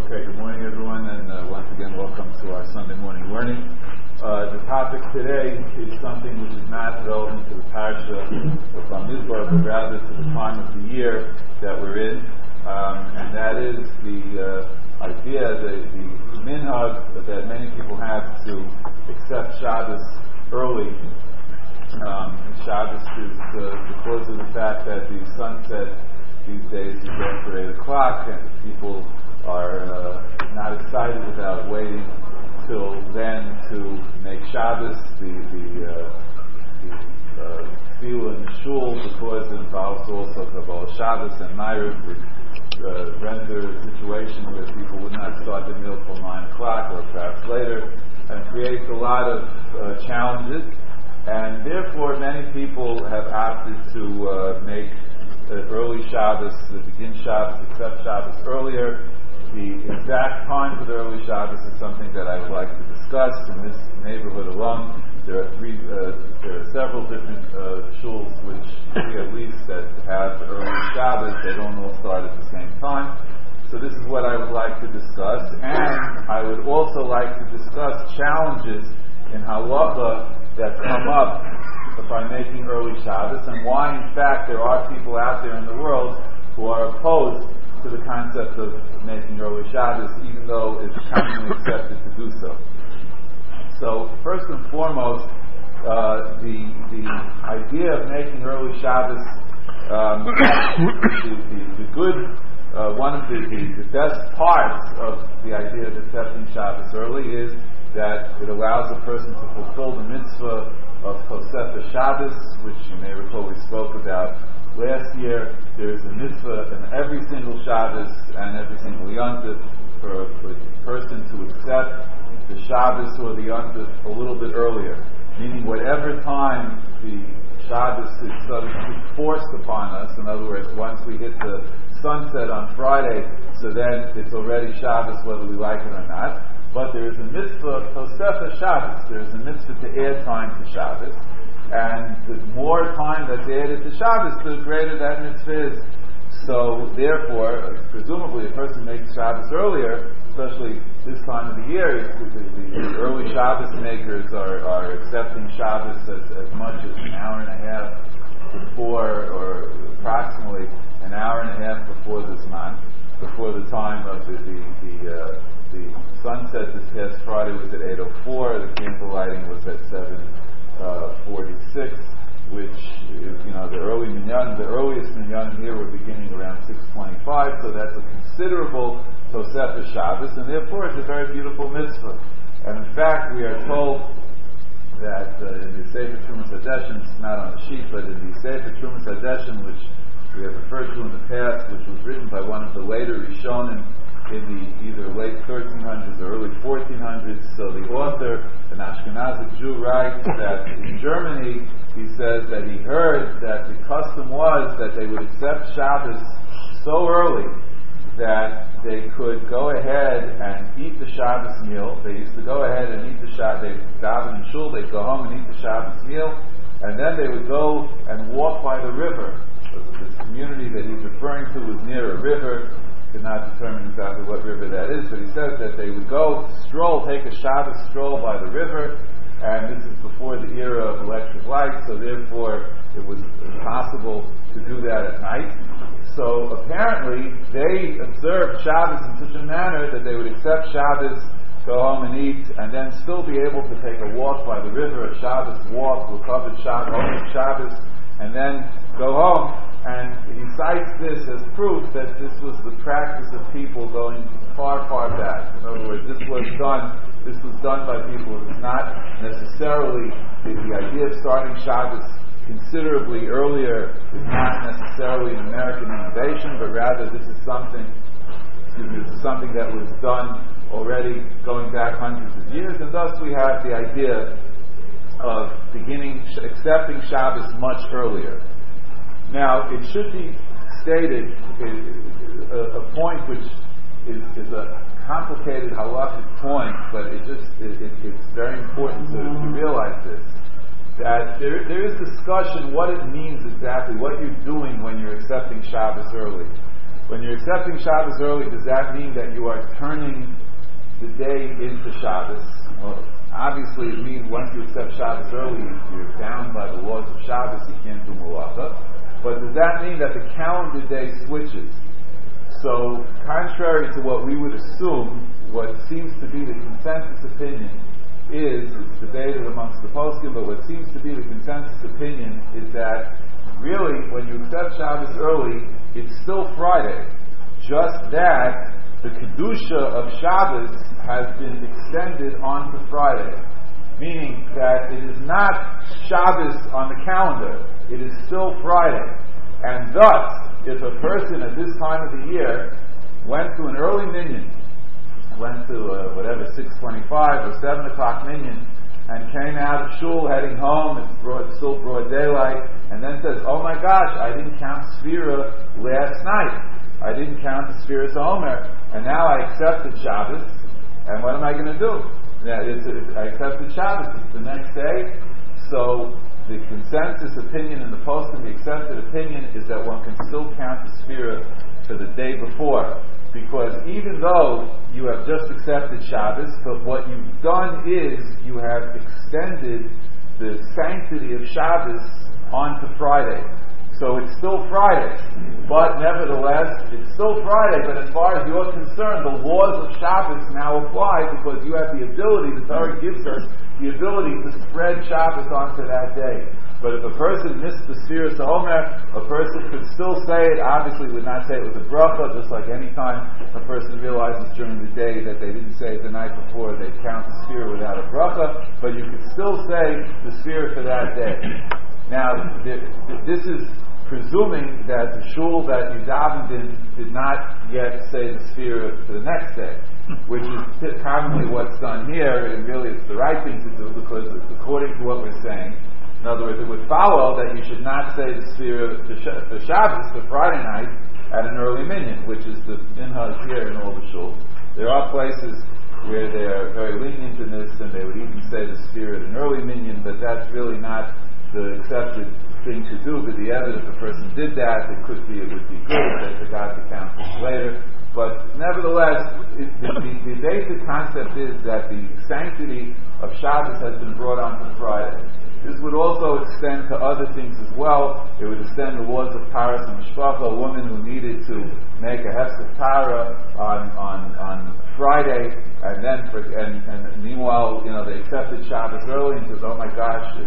Okay, good morning everyone, and once again welcome to our Sunday morning learning. The topic today is something which is not relevant to the parasha of Bamidbar, but rather to the time of the year that we're in, and that is the idea, the minhag that many people have to accept Shabbos early. Shabbos is because of the fact that the sunset these days is after 8 o'clock, and people are not excited about waiting till then to make Shabbos. The feel in the shul, because it involves also Kabbalah Shabbos and Ma'ariv, would render a situation where people would not start the meal till 9 o'clock or perhaps later, and creates a lot of challenges. And therefore, many people have opted to make early Shabbos, begin Shabbos, accept Shabbos earlier. The exact time for the early Shabbos is something that I would like to discuss. In this neighborhood alone, there are several different shuls which at least that have early Shabbos. They don't all start at the same time. So this is what I would like to discuss, and I would also like to discuss challenges in halacha that come up by making early Shabbos, and why in fact there are people out there in the world who are opposed to the concept of making early Shabbos, even though it's commonly accepted to do so. So first and foremost, the idea of making early Shabbos, the good, one of the best parts of the idea of accepting Shabbos early is that it allows a person to fulfill the mitzvah of Tosefah Shabbos, which you may recall we spoke about last year. There is a mitzvah in every single Shabbos and every single Yontif for a person to accept the Shabbos or the Yontif a little bit earlier, meaning whatever time the Shabbos is suddenly forced upon us. In other words, once we hit the sunset on Friday, so then it's already Shabbos whether we like it or not. But there is a mitzvah, Tosefah Shabbos. There is a mitzvah to add time to Shabbos. And the more time that's added to Shabbos, the greater that mitzvah is. So, therefore, presumably a person makes Shabbos earlier, especially this time of the year. The early Shabbos makers are accepting Shabbos as much as an hour and a half before, or approximately an hour and a half before the Zman, before the time of the sunset this past Friday was at 8:04. The candle lighting was at 7:46, which is, the early minyan. The earliest minyan here were beginning around 6:25. So that's a considerable Tosefah Shabbos, and therefore it's a very beautiful mitzvah. And in fact, we are told that in the Sefer Trumas Hadeshin, it's not on the sheet, but in the Sefer Trumas Hadeshin, which we have referred to in the past, which was written by one of the later Rishonim in the either late 1300s or early 1400s. So the author, an Ashkenazic Jew, writes that in Germany, he says that he heard that the custom was that they would accept Shabbos so early that they could go ahead and eat the Shabbos meal. They used to go ahead and eat the Shabbos, they'd daven in shul, they'd go home and eat the Shabbos meal, and then they would go and walk by the river. This community that he's referring to was near a river. Could not determine exactly what river that is, but he says that they would go take a Shabbos stroll by the river, and this is before the era of electric lights, so therefore it was impossible to do that at night. So apparently they observed Shabbos in such a manner that they would accept Shabbos, go home and eat, and then still be able to take a walk by the river, a Shabbos walk, recovered Shabbos, and then go home. And he cites this as proof that this was the practice of people going far, far back. In other words, this was done by people. It's not necessarily the idea of starting Shabbos considerably earlier is not necessarily an American innovation, but rather this is something that was done already going back hundreds of years, and thus we have the idea of accepting Shabbos much earlier. Now, it should be stated, a point which is a complicated halachic point, but it's very important to realize this, that there is discussion what it means exactly, what you're doing when you're accepting Shabbos early. when you're accepting Shabbos early, does that mean that you are turning the day into Shabbos? Well, obviously it means once you accept Shabbos early, you're bound by the laws of Shabbos, you can't do Malacha. But does that mean that the calendar day switches? So, contrary to what we would assume, what seems to be the consensus opinion is, it's debated amongst the poskim, but what seems to be the consensus opinion is that really, when you accept Shabbos early, it's still Friday. Just that the Kedusha of Shabbos has been extended onto Friday. Meaning that it is not Shabbos on the calendar, it is still Friday. And thus, if a person at this time of the year went to an early minyan, went to 6:25 or 7 o'clock minyan, and came out of shul heading home, it's still broad daylight, and then says, oh my gosh, I didn't count Sfira last night. I didn't count the Sfiras Omer, and now I accepted Shabbos, and what am I going to do? I accepted Shabbos, it's the next day, so the consensus opinion in the poskim, the accepted opinion, is that one can still count the Sfira to the day before. Because even though you have just accepted Shabbos, but what you've done is you have extended the sanctity of Shabbos onto Friday. So it's still Friday. But nevertheless, it's still Friday, but as far as you're concerned, the laws of Shabbos now apply because you have the ability, the Torah gives us the ability to spread Shabbos onto that day. But if a person missed the Sfiras Omer, a person could still say it, obviously would not say it with a bracha, just like any time a person realizes during the day that they didn't say it the night before, they count the Sfira without a bracha, but you could still say the Sfira for that day. Now, this is presuming that the shul that you davened in did not yet say the Sfira for the next day, which is commonly what's done here, and really it's the right thing to do because according to what we're saying, in other words, it would follow that you should not say the Sfira for Shabbos, for Friday night, at an early minyan, which is the minhag here in all the shuls. There are places where they are very lenient in this, and they would even say the Sfira at an early minyan, but that's really not the accepted thing to do. But the evidence, if a person did that, it would be good if they forgot to count this later. But nevertheless, the basic concept is that the sanctity of Shabbos has been brought onto Friday. This would also extend to other things as well. It would extend the laws of Paras and Mishpacha, a woman who needed to make a hefsek Tara on Friday, and then and meanwhile, they accepted Shabbos early and says, oh my gosh,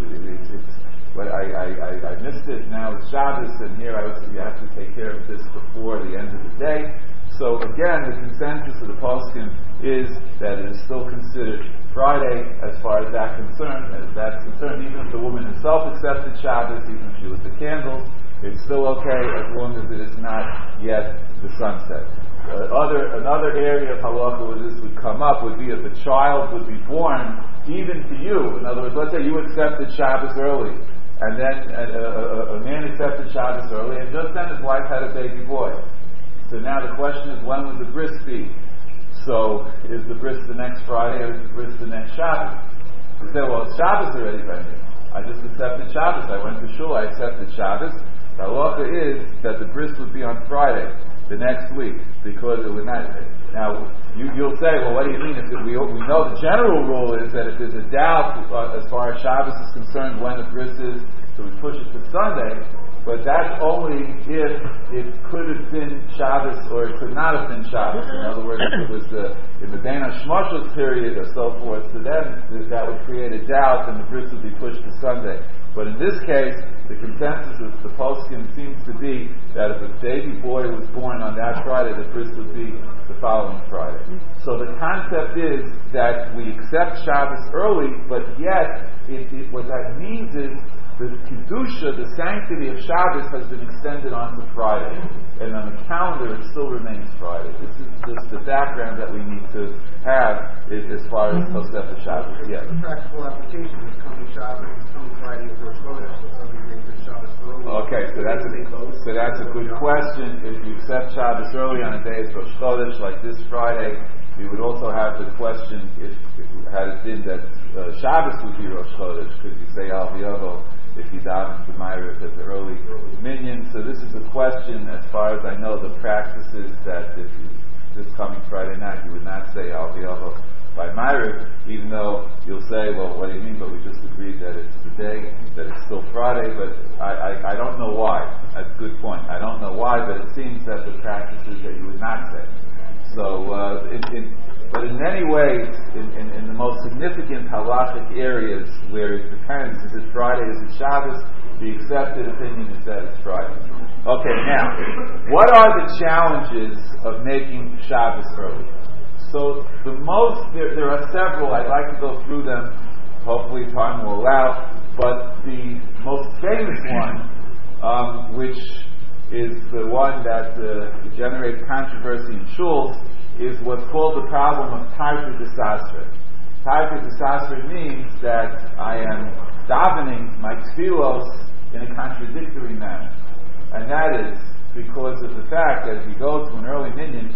I missed it, now it's Shabbos, and here you have to take care of this before the end of the day. So again, the consensus of the poskim is that it is still considered Friday as far as that's concerned. Even if the woman herself accepted Shabbos, even if she lit the candles, it's still okay as long as it is not yet the sunset. Another area of halacha where this would come up would be if a child would be born even to you. In other words, let's say you accepted Shabbos early, and then a man accepted Shabbos early, and just then his wife had a baby boy. So now the question is, when would the bris be? So is the bris the next Friday or is the bris the next Shabbos? You say, well, it's Shabbos already, Benny. I just accepted Shabbos. I went to shul, I accepted Shabbos. The halacha is that the bris would be on Friday, the next week, because it would not. Now, you'll say, well, what do you mean? We know the general rule is that if there's a doubt as far as Shabbos is concerned when the bris is, so we push it to Sunday. But that's only if it could have been Shabbos or it could not have been Shabbos. In other words, if it was in the Bein HaShmashos period or so forth, to them that would create a doubt and the bris would be pushed to Sunday. But in this case, the consensus of the poskim seems to be that if a baby boy was born on that Friday, the bris would be the following Friday. So the concept is that we accept Shabbos early, but yet what that means is the Kedusha, the sanctity of Shabbos, has been extended onto Friday. And on the calendar, it still remains Friday. This is just the background that we need to have as far as Tosefah Shabbos. Yeah. The practical application is coming Shabbos, it's coming Friday, and Rosh Chodesh, so somebody brings the Shabbos early. Okay, so that's a good question. If you accept Shabbos early on a day of Rosh Chodesh, like this Friday, we would also have the question, had it been that Shabbos would be Rosh Chodesh, could you say Al V'Yavo if you daven the Ma'ariv at the early minyan. So this is a question, as far as I know, the practice is that if this coming Friday night, you would not say Al Bi'avo by Ma'ariv, even though you'll say, well, what do you mean? But we just agreed that it's the day, that it's still Friday, but I don't know why. That's a good point. I don't know why, but it seems that the practice is that you would not say. So, but in many ways, in the most significant halachic areas where it depends, is it Friday, is it Shabbos, the accepted opinion is that it's Friday. Okay, now, what are the challenges of making Shabbos early? So there are several. I'd like to go through them. Hopefully time will allow. But the most famous one, which is the one that generates controversy in shuls, is what's called the problem of Tarka D'Sasre. Tarka D'Sasre means that I am davening my tefillos in a contradictory manner. And that is because of the fact that if you go to an early minyan,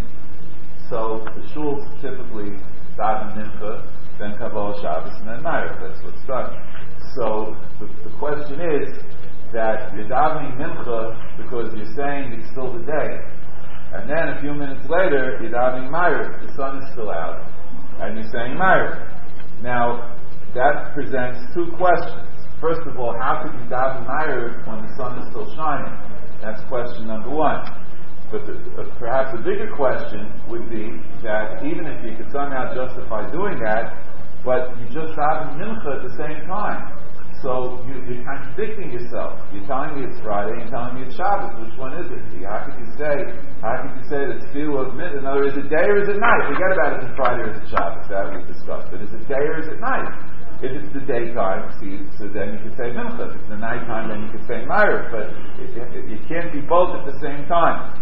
so the shuls typically daven mincha, then Kabbalah Shabbos, and then Ma'ariv. That's what's done. So the question is that you're davening mincha because you're saying it's still the day, and then a few minutes later you're davening Ma'ariv. The sun is still out, and you're saying Ma'ariv. Now that presents two questions. First of all, how could you daven Ma'ariv when the sun is still shining? That's question number one. But perhaps a bigger question would be that even if you could somehow justify doing that, but you just daven mincha at the same time. So you're contradicting yourself. You're telling me it's Friday and telling me it's Shabbos. Which one is it? How could you say that tefillah of midnight? In other words, is it day or is it night? Forget about it, is it Friday or is it Shabbos? That we discussed. But is it day or is it night? If it's the daytime, so then you could say mincha. If it's the nighttime, then you could say Ma'ariv. But you can't be both at the same time.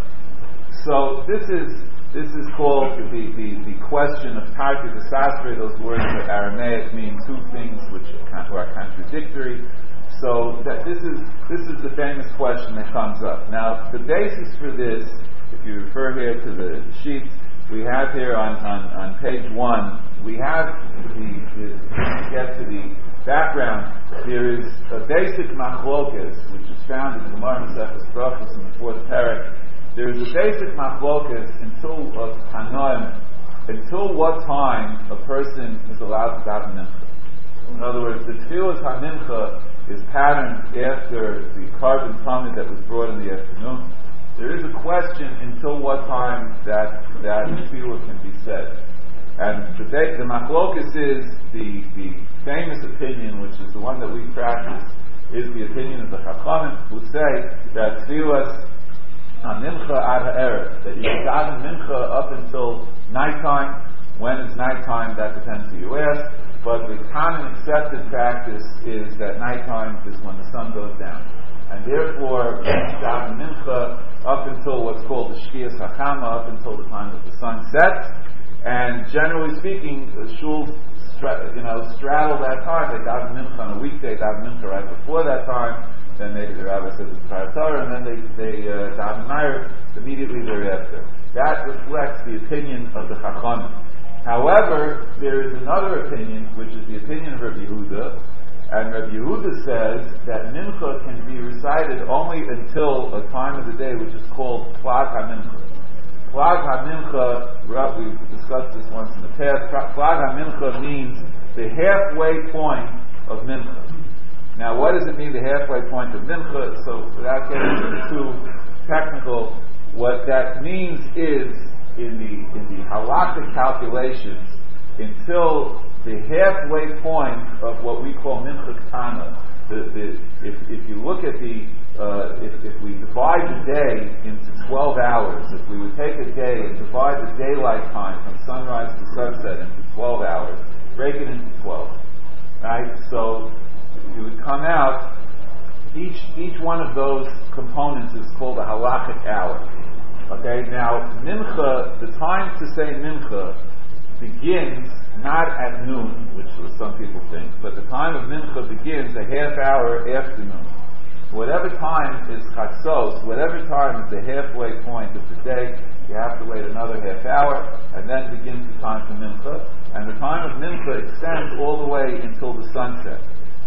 So this is called the question of Tarka D'Sasre. Those words in Aramaic mean two things which are contradictory. So that this is the famous question that comes up. Now the basis for this, if you refer here to the sheets, we have here on page 1, we have to get to the background. There is a basic machlokas which is found in the Gemara Masechtas Brachos in the 4th parak. There is a basic machlokas until what time a person is allowed to daven mincha. In other words, the tefillas ha-mincha is patterned after the carbon tamid that was brought in the afternoon. There is a question until what time that tefillah can be said. And the machlokas is the famous opinion, which is the one that we practice, is the opinion of the Chachamim, who say that tefillas mincha ad ha'erev, that you can daven mincha up until nighttime. When is nighttime? That depends who you ask. But the common accepted practice is that nighttime is when the sun goes down, and therefore daven mincha up until what's called the shkiyas hachama, up until the time that the sun sets. And generally speaking, the shuls straddle that time. They daven mincha on a weekday, daven mincha right before that time. Then maybe the rabbi says it's Torah Torah, and then they daven Ma'ariv immediately thereafter. That reflects the opinion of the Chachamim. However, there is another opinion, which is the opinion of Rabbi Yehuda, and Rabbi Yehuda says that mincha can be recited only until a time of the day which is called Plag HaMincha. Plag HaMincha, we've discussed this once in the past. Plag HaMincha means the halfway point of mincha. Now, what does it mean, the halfway point of mincha? So, without getting too technical, what that means is, in the halakhic calculations, until the halfway point of what we call mincha ktana. If you look at if we divide the day into 12 hours, if we would take a day and divide the daylight time from sunrise to sunset into 12 hours, break it into 12, right? So you would come out, each one of those components is called a halachic hour. Okay, now mincha, the time to say mincha begins not at noon, which some people think, but the time of mincha begins a half hour after noon. Whatever time is chatzos, whatever time is the halfway point of the day, you have to wait another half hour, and then begins the time for mincha. And the time of mincha extends all the way until the sunset.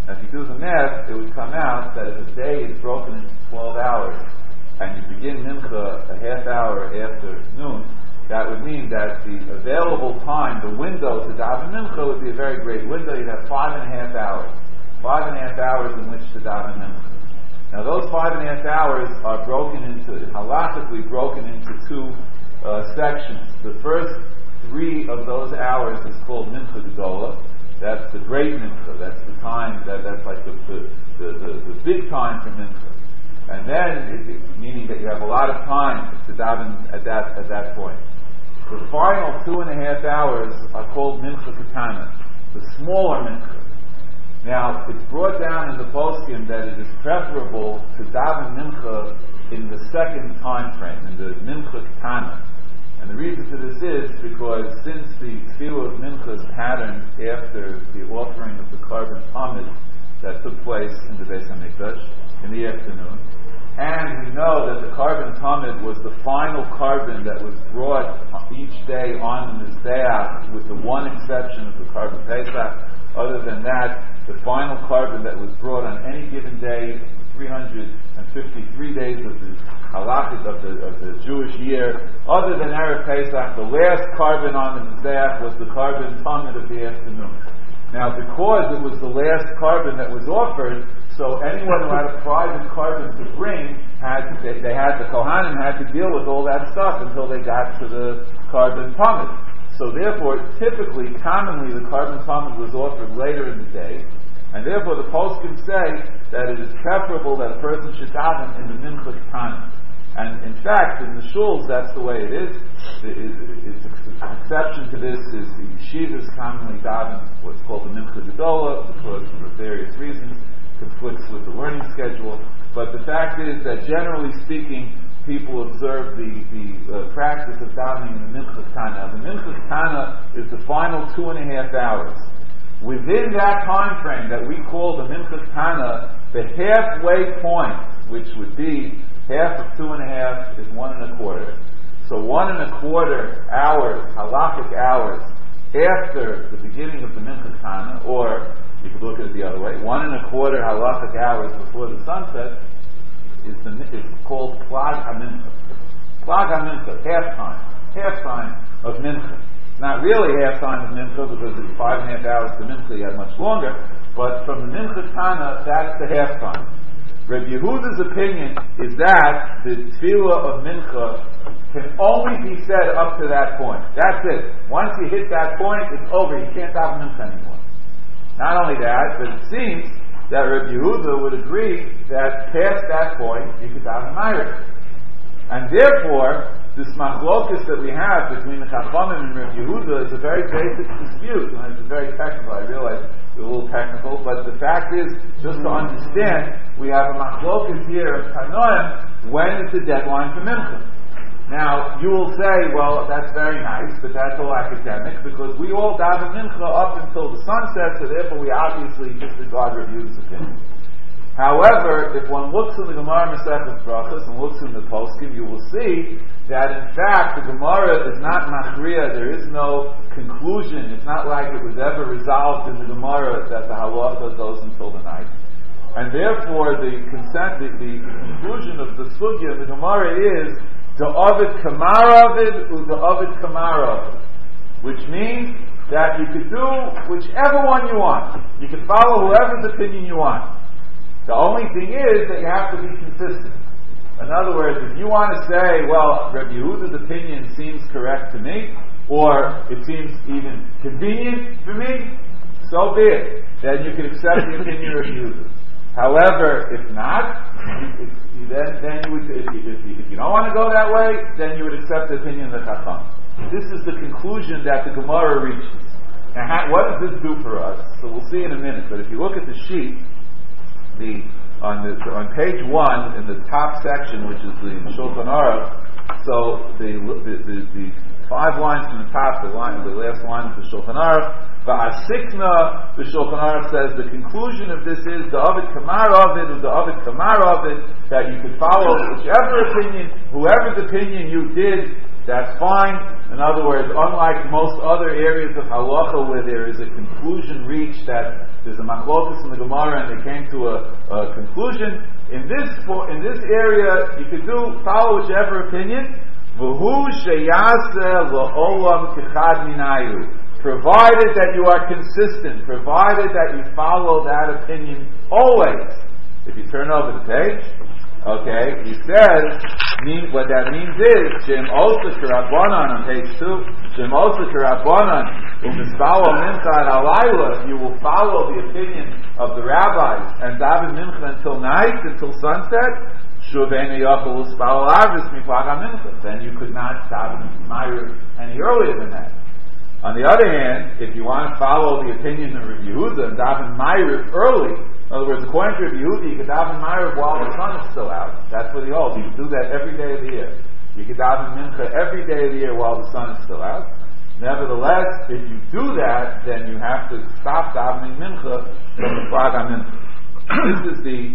Now, if you do the math, it would come out that if a day is broken into 12 hours, and you begin mincha a half hour after noon, that would mean that the available time, the window to daven mincha, would be a very great window. You'd have 5.5 hours. 5.5 hours in which to daven mincha. Now, those 5.5 hours are halakhically broken into two sections. The first 3 of those hours is called mincha gedola. That's the great mincha. That's the time that's like the big time for mincha. And then, meaning that you have a lot of time to daven at that point. The final 2.5 hours are called mincha katana, the smaller mincha. Now, it's brought down in the poskim that it is preferable to daven mincha in the second time frame, in the mincha katana. And the reason for this is because since the tefillah of mincha is patterned after the offering of the carbon tamid that took place in the Beis HaMikdash in the afternoon, and we know that the carbon tamid was the final carbon that was brought each day on the Mizbeach, with the one exception of the carbon Pesach. Other than that, the final carbon that was brought on any given day, 353 days of the halakhic of the Jewish year, other than Erev Pesach, the last carbon on the Mizbeach was the carbon tamid of the afternoon. Now, because it was the last carbon that was offered, so anyone who had a private carbon to bring the Kohanim had to deal with all that stuff until they got to the carbon tamid. So therefore, commonly, the carbon tamid was offered later in the day, and therefore the poskim say that it is preferable that a person should daven in the mincha katana. And in fact, in the shuls, that's the way it is. An exception to this is the yeshivas commonly daven what's called the mincha gedola, because for various reasons conflicts with the learning schedule. But the fact is that generally speaking, people observe the practice of davening in the mincha katana. The mincha katana is the final 2.5 hours. Within that time frame that we call the mincha katana, the halfway point, which would be half of 2.5, is 1 1/4. So 1 1/4 hours, halakhic hours, after the beginning of the mincha katana, or you could look at it the other way, 1 1/4 halakhic hours before the sunset, is called plag ha-mincha. Plag ha-mincha, half time of mincha. Not really half time of mincha, because it's 5.5 hours to mincha, you have much longer, but from the mincha katana, that's the half time. Rabbi Yehuda's opinion is that the tefillah of mincha can only be said up to that point. That's it. Once you hit that point, it's over. You can't daven mincha anymore. Not only that, but it seems that Rabbi Yehuda would agree that past that point, you could daven Ma'ariv. And therefore, this machlokus that we have between the Chachamim and Rabbi Yehuda is a very basic dispute, and it's very technical. I realize it's a little technical, but the fact is, just to understand, we have a machlokus here of Tanoim, when is the deadline for Mincha? Now, you will say, well, that's very nice, but that's all academic, because we all daven Mincha up until the sunset, so therefore we obviously disregard Rabbi Yehuda's opinion. However, if one looks in the Gemara Masechet Brachos and looks in the poskim, you will see that in fact the Gemara is not machriya. There is no conclusion. It's not like it was ever resolved in the Gemara that the halacha goes until the night. And therefore, the conclusion of the sugya of the Gemara is the Ovid Kamaravid or the Ovid Kamaravid, which means that you could do whichever one you want. You can follow whoever's opinion you want. The only thing is that you have to be consistent. In other words, if you want to say, well, Rabbi Yehuda's opinion seems correct to me, or it seems even convenient for me, so be it. Then you can accept the opinion of Rabbi Yehuda. However, if not, then you would, if you don't want to go that way, then you would accept the opinion of the Chacham. This is the conclusion that the Gemara reaches. Now, what does this do for us? So we'll see in a minute. But if you look at the sheet, on page 1 in the top section, which is the Shulchan Aruch, so the 5 lines from the top, the last line of the Shulchan Aruch, Va'asikna, the Shulchan Aruch says the conclusion of this is the Ovid Kamar Ovid, or the Ovid Kamar Ovid, that you could follow whichever opinion, whoever's opinion you did that's fine. In other words, unlike most other areas of halacha where there is a conclusion reached, that there's a machlokas in the Gemara and they came to a conclusion, in this area you could follow whichever opinion. V'hu sheyaseh la'olam kichad minayu, provided that you are consistent, provided that you follow that opinion always. If you turn over the page, okay, he says, what that means is, Shem Osa Karabanan on page 2, Shem Osa Karabanan, Umisbalo Mincha Halayla, you will follow the opinion of the rabbis and daven Mincha until night, until sunset, Shuvena Yochel Uspalo Arvis Miplaga Mincha, then you could not daven Ma'ariv any earlier than that. On the other hand, if you want to follow the opinion of Rabbi Yehuda and daven Ma'ariv early, in other words, according to Rabbi Yehuda, you could daven Ma'ariv while the sun is still out. That's what he holds. You can do that every day of the year. You could daven Mincha every day of the year while the sun is still out. Nevertheless, if you do that, then you have to stop davening Mincha from the Flag Mincha. This is the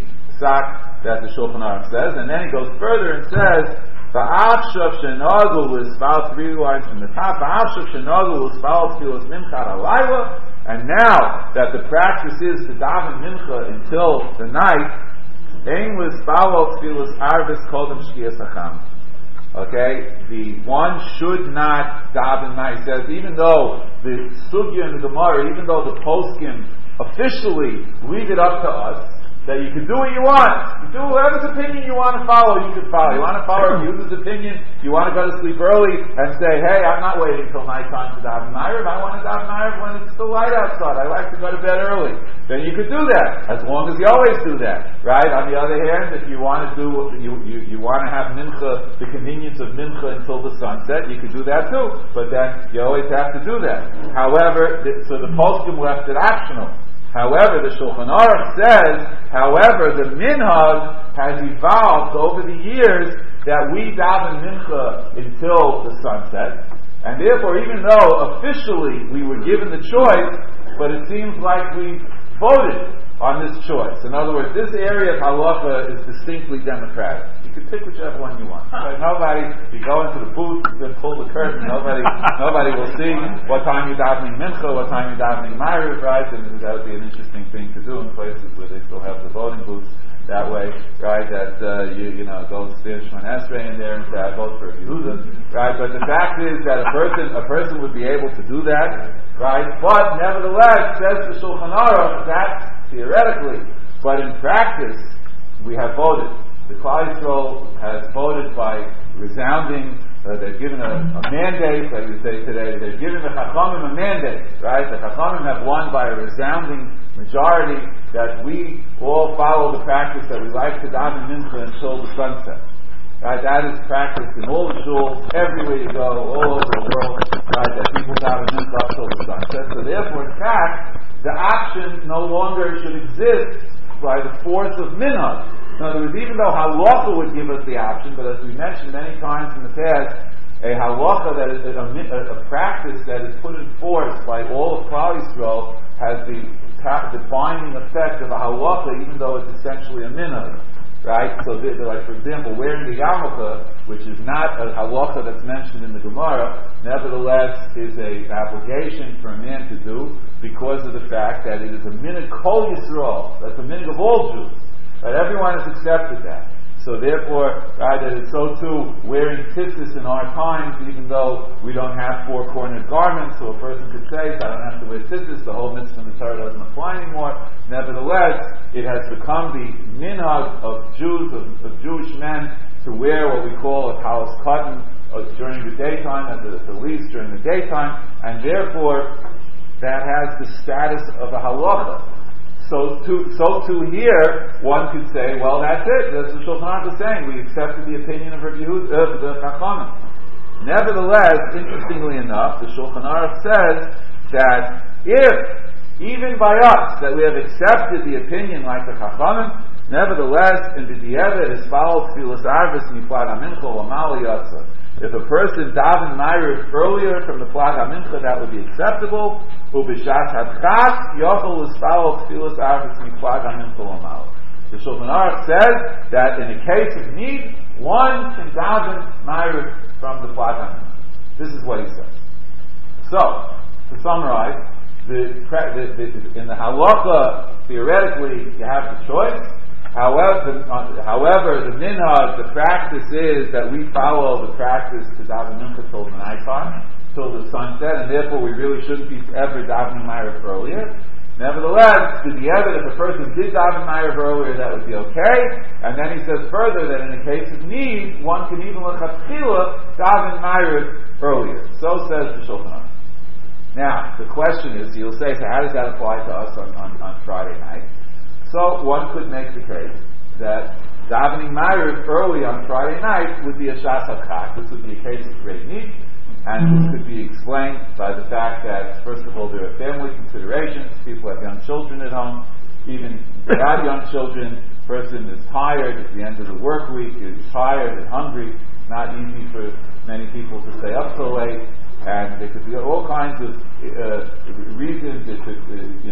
Sak that the Shulchan Aruch says, and then he goes further and says, Va'achshav shenagu l'sval 3 lines from the top. Va'achshav shenagu l'sval tfilas mincha halayla. And now that the practice is to daven mincha until the night, ein l'sval tfilas arvis kodem shkiyas hacham. Okay, the one should not daven night. He says, even though the sugya in the Gemara, even though the poskim officially leave it up to us, that you can do what you want. You do whatever's opinion you want to follow, you can follow. You want to follow Yehuda's opinion, you want to go to sleep early and say, hey, I'm not waiting until night time to daven Ma'ariv. I want to daven Ma'ariv when it's still light outside. I like to go to bed early. Then you could do that, as long as you always do that. Right? On the other hand, if you want to do, you want to have mincha, the convenience of mincha until the sunset, you could do that too. But then you always have to do that. However, so the poskim left it optional. However, the Shulchan Aruch says, however, the minhag has evolved over the years that we daven mincha until the sunset, and therefore, even though officially we were given the choice, but it seems like we voted on this choice. In other words, this area of halacha is distinctly democratic. You can pick whichever one you want. Right? Nobody, if you go into the booth and pull the curtain, nobody will see what time you're davening mincha, what time you're davening ma'ariv, right? And that would be an interesting thing to do in places where they still have the voting booths that way, right? That you go and stand Shemon Esrei in there and say, I vote for Yehuda, right? But the fact is that a person would be able to do that, right? But nevertheless, says the Shulchan Aruch, that's theoretically, but in practice, we have voted. The Klal Yisrael has voted by resounding. They've given a mandate, like we say today. They've given the Chachamim a mandate, right? The Chachamim have won by a resounding majority that we all follow the practice that we like to daven mincha until the sunset. Right? That is practiced in all the shuls, everywhere you go, all over the world. Right? That people daven mincha up till the sunset. So therefore, in fact, the option no longer should exist by the force of minhag. In other words, even though halacha would give us the option, but as we mentioned many times in the past, a halacha that is a practice that is put in force by all of Klal Yisrael has the binding effect of a halacha, even though it's essentially a minhag. Right? So, like for example, wearing the yarmulke, which is not a halacha that's mentioned in the Gemara, nevertheless is a obligation for a man to do because of the fact that it is a minhag kol Yisrael. That's a minhag of all Jews. Right? Everyone has accepted that. So therefore, right, that it's so too wearing tzitzis in our times, even though we don't have four-cornered garments, so a person could say, I don't have to wear tzitzis, the whole mitzvah in the Torah doesn't apply anymore. Nevertheless, it has become the minhag of Jews, of Jewish men, to wear what we call a talis cotton during the daytime, at the least during the daytime, and therefore that has the status of a halacha. So to here, one could say, well, that's it. That's what Shulchan Aruch is saying. We accepted the opinion of Rabbi Yehuda, of the Chachamim. Nevertheless, interestingly enough, the Shulchan Aruch says that if, even by us, that we have accepted the opinion like the Chachamim, nevertheless, in the di'evet is followed tfilas arvis miplag hamincha l'mal yatsa. If a person daven ma'ariv earlier from the plag hamincha, that would be acceptable. Ubishas hadchas yochel l'spalol tfilas arvis miplag hamincha l'mal. The Shulchan Aruch says that in a case of need, one can daven ma'ariv from the Plagan. This is what he says. So, to summarize, in the halacha, theoretically, you have the choice. However, the minhag, the practice is that we follow the practice to daven mincha till the nighttime, till the sunset, and therefore we really shouldn't be ever davening ma'ariv earlier. Nevertheless, to be evident, if a person did daven ma'ariv earlier, that would be okay. And then he says further that in a case of need, one can even l'chatchila daven ma'ariv earlier. So says the Shulchan Aruch. Now, the question is, you'll say, so how does that apply to us on Friday night? So one could make the case that davening ma'ariv early on Friday night would be a shas hakach. This would be a case of great need, and this could be explained by the fact that, first of all, there are family considerations. People have young children at home. Even without young children, person is tired at the end of the work week, is tired and hungry. It's not easy for many people to stay up so late. And there could be all kinds of reasons it could,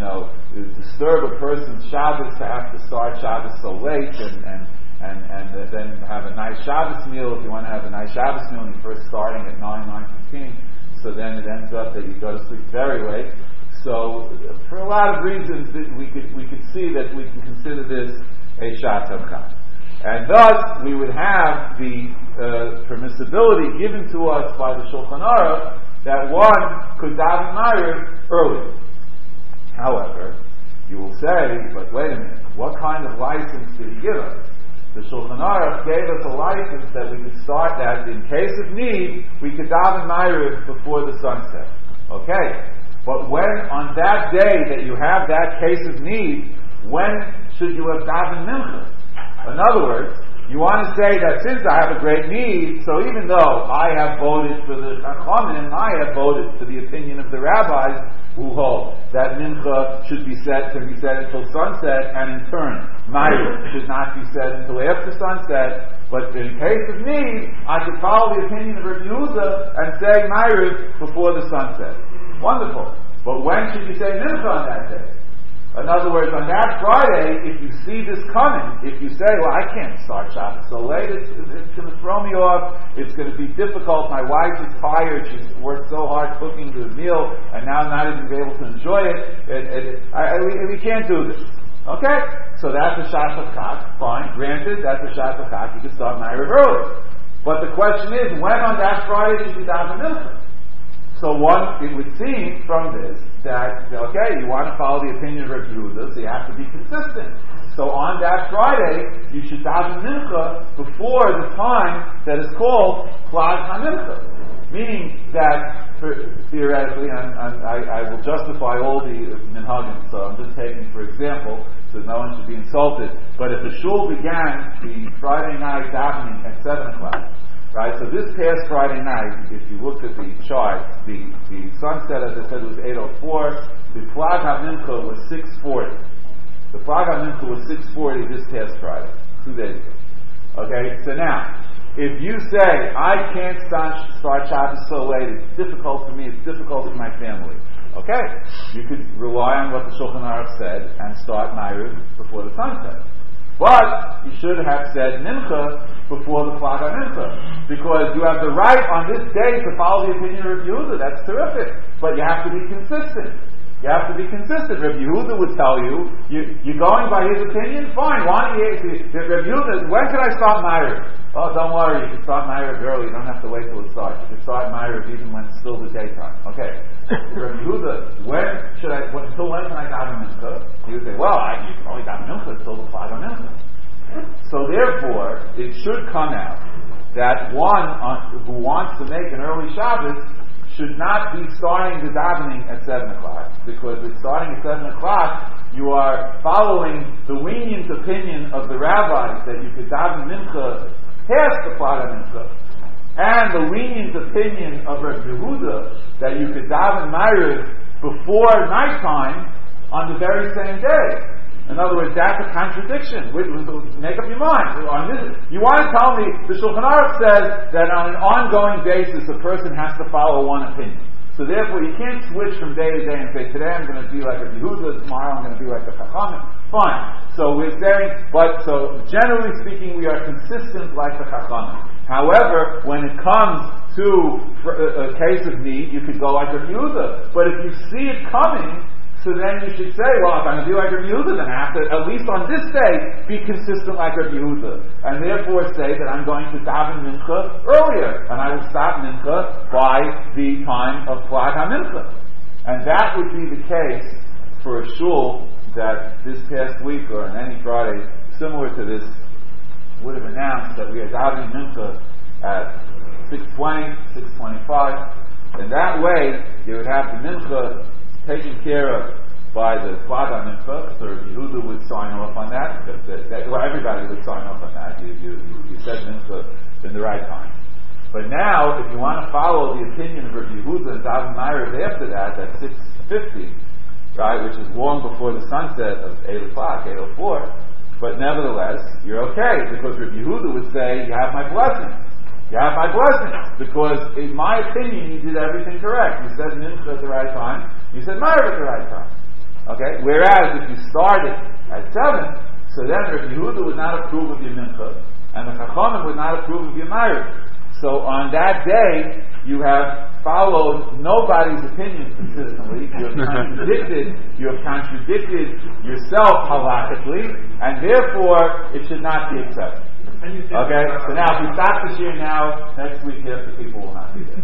disturb a person's Shabbos to have to start Shabbos so late, and then have a nice Shabbos meal. If you want to have a nice Shabbos meal, and you're first starting at 9:15, so then it ends up that you go to sleep very late. So, for a lot of reasons, we could see that we can consider this a Shas Hakach. And thus, we would have the permissibility given to us by the Shulchan Aruch that one could daven ma'ariv early. However, you will say, but wait a minute, what kind of license did he give us? The Shulchan Aruch gave us a license that we could start that in case of need, we could daven ma'ariv before the sunset. Okay? But when on that day that you have that case of need, when should you have daven mincha? In other words, you want to say that since I have a great need, so even though I have voted for the Chachamim, I have voted for the opinion of the rabbis who hold that mincha can be said until sunset, and in turn, ma'ariv should not be said until after sunset. But in case of need, I could follow the opinion of Rabbi Yehuda and say ma'ariv before the sunset. Wonderful. But when should you say mincha on that day? In other words, on that Friday, if you see this coming, if you say, well, I can't start Shabbos so late, it's going to throw me off, it's going to be difficult, my wife is tired, she's worked so hard cooking the meal, and now I'm not even able to enjoy it, we can't do this. Okay? So that's a Shas Hakach, fine, granted, that's a Shas Hakach, you can start ma'ariv early. But the question is, when on that Friday should you daven mincha? So it would seem from this that, okay, you want to follow the opinion of Rabbi Yehuda, so you have to be consistent. So on that Friday, you should daven mincha before the time that is called Plag HaMincha. Meaning that, theoretically, and I will justify all the minhagim, so I'm just taking for example, so no one should be insulted, but if the shul began the Friday night davening at 7 o'clock, right, so this past Friday night, if you look at the chart, the sunset, as I said, was 8:04. The Plag HaMincha was 6:40. The Plag HaMincha was 6:40 this past Friday, 2 days ago. Okay, so now, if you say, I can't start Shabbos so late, it's difficult for me, it's difficult for my family. Okay, you could rely on what the Shulchan Aruch said and start ma'ariv before the sunset. But you should have said mincha before the Plag HaMincha, because you have the right on this day to follow the opinion of Rabbi Yehuda. That's terrific, but you have to be consistent. You have to be consistent. Rabbi Yehuda would tell you, you're going by his opinion? Fine. Why don't you? Rabbi Yehuda, when can I start ma'ariv? Oh, don't worry. You can start ma'ariv early. You don't have to wait till it starts. You can start ma'ariv even when it's still the daytime. Okay. Rabbi Yehuda, until when can I daven mincha? He would say, well, you can only daven mincha until the Plag HaMincha. So therefore, it should come out that one who wants to make an early Shabbos should not be starting the davening at 7 o'clock, because if starting at 7 o'clock, you are following the lenient opinion of the rabbis that you could daven mincha past the Plag HaMincha, and the lenient opinion of Rabbi Yehuda that you could daven ma'ariv before nighttime on the very same day. In other words, that's a contradiction. Make up your mind. You want to tell me, the Shulchan Aruch says that on an ongoing basis, a person has to follow one opinion. So therefore, you can't switch from day to day and say, today I'm going to be like a Yehuda, tomorrow I'm going to be like a Chachamim. Fine. So we're saying, so generally speaking, we are consistent like the Chachamim. However, when it comes to a case of need, you could go like Rabbi Yehuda. But if you see it coming, so then you should say, well, if I'm going to be like Rabbi Yehuda, then I have to, at least on this day, be consistent like Rabbi Yehuda. And therefore say that I'm going to daven mincha earlier. And I will stop mincha by the time of Flag HaMincha. And that would be the case for a shul that this past week, or on any Friday, similar to this, would have announced that we are davening mincha at 6:20, 6:25. In that way, you would have the mincha taken care of by the Flag HaMincha, so Yehuda would sign off on that. Well, everybody would sign off on that. You said mincha in the right time. But now, if you want to follow the opinion of Rabbi Yehuda and daven Ma'ariv after that, at 6:50, right, which is long before the sunset of 8 o'clock, 8:04. But nevertheless, you're okay, because Rabbi Yehuda would say, you have my blessings. You have my blessings. Because in my opinion, you did everything correct. You said mincha at the right time. You said Ma'ariv at the right time. Okay? Whereas if you started at 7, so then Rabbi Yehuda would not approve of your mincha, and the Chachamim would not approve of your Ma'ariv. So on that day, you have followed nobody's opinion consistently. You have contradicted yourself halachically, and therefore it should not be accepted. Okay? So now if you stop this year now, next week half the people will not be there.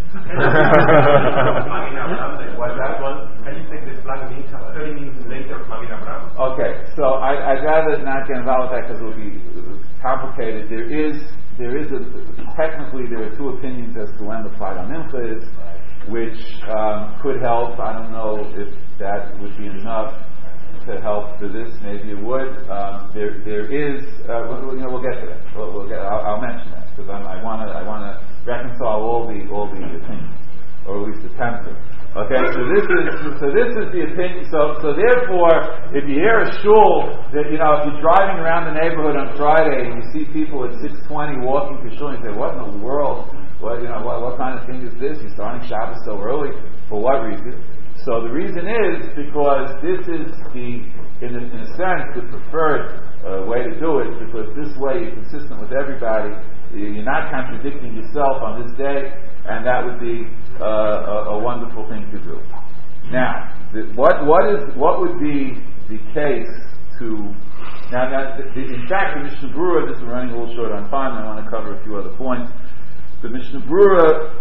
What's that one? Can you take this flag means 30 minutes later of Magid Abraham? Okay, so I'd rather not get involved with that because it will be complicated. Technically there are two opinions as to when the Flag HaMincha is, which could help. I don't know if that would be enough to help for this. Maybe it would. There is, we'll get to that. I'll mention that because I want to reconcile all the opinions, or at least attempt to. Okay, so this is the opinion. So therefore, if you hear a shul that if you're driving around the neighborhood on Friday and you see people at 6:20 walking to shul, and you say, "What in the world? What kind of thing is this? You're starting Shabbos so early? For what reason?" So the reason is because this is in a sense, the preferred way to do it, because this way you're consistent with everybody. You're not contradicting yourself on this day, and that would be a wonderful thing to do. Now, what would be the case to now? In fact, the Mishnah Berurah. This is running a little short on time. I want to cover a few other points. The Mishnah Berurah.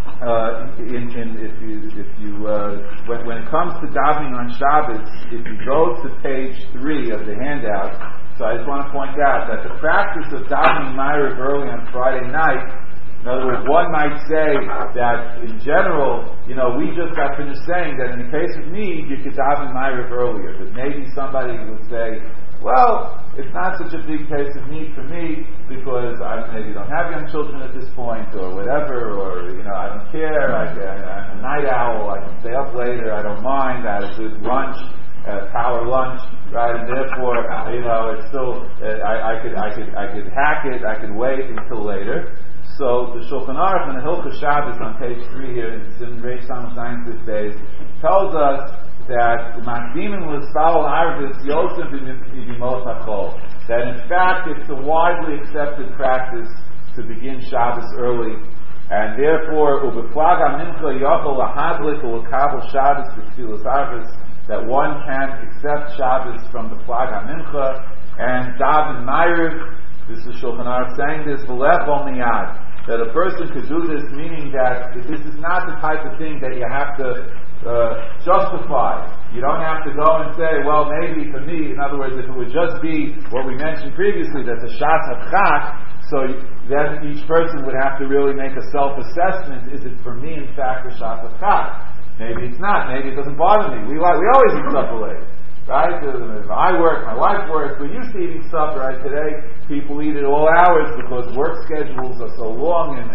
When it comes to davening on Shabbos, if you go to page 3 of the handout, so I just want to point out that the practice of davening Ma'ariv early on Friday night, in other words, one might say that in general, we just got finished saying that in the case of need, you could daven Ma'ariv earlier, but maybe somebody would say, well, it's not such a big case of need for me because I maybe don't have young children at this point or whatever, or I don't care, I'm a night owl, I can stay up later, I don't mind, I had a good lunch, power lunch, right, and therefore, it's still, I could hack it, I could wait until later. So the Shulchan Aruch in the Hilchos Shabbos on page 3 here, it's in Reish Samach Sciences days, tells us that Makdimin L'Spal Arvis Yosef B'Mimot HaChol. That in fact it's a widely accepted practice to begin Shabbos early, and therefore Ubeflag HaMincha Yochel Lahadlik U'Lekabel Shabbos B'Tfilas Arvis, that one can accept Shabbos from the Flag HaMincha and daven Ma'ariv. This is Shulchan Aruch saying this, V'lechol miyad, that a person could do this, meaning that this is not the type of thing that you have to justify. You don't have to go and say, well, maybe for me, in other words, if it would just be what we mentioned previously, that's a Shat HaChak, so then each person would have to really make a self-assessment. Is it for me, in fact, a Shat HaChak? Maybe it's not. Maybe it doesn't bother me. We always eat supper late. Right? I work, my wife works, we're used to eating supper, right? Today, people eat at all hours because work schedules are so long, and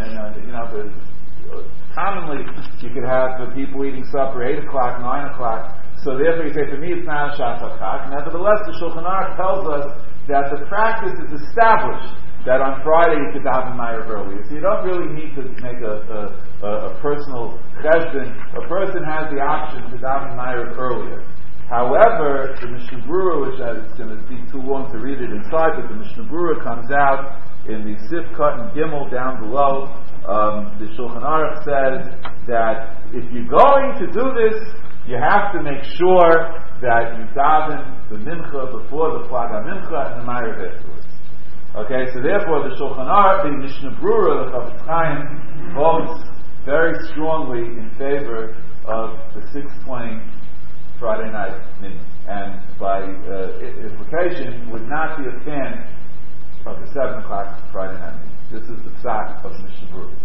commonly you could have people eating supper 8 o'clock, 9 o'clock. So therefore you say, for me it's not a Shat HaChak. Nevertheless, the Shulchan Aruch tells us that the practice is established that on Friday you could daven Ma'ariv earlier. So you don't really need to make a personal cheshbon. A person has the option to daven Ma'ariv earlier. However, the Mishnah Berurah, which it's going to be too long to read it inside, but the Mishnah Berurah comes out in the Sifkat and Gimel down below. The Shulchan Aruch says that if you're going to do this, you have to make sure that you daven the mincha before the Plag HaMincha and the Ma'ariv afterwards. Okay, so therefore the Shulchan Aruch, the Mishnah Berurah, the Chafetz Chaim, votes very strongly in favor of the 6:20 Friday night minyan, and by implication would not be a fan of the 7 o'clock Friday night minyan. This is the psak of Mishnah Berurah.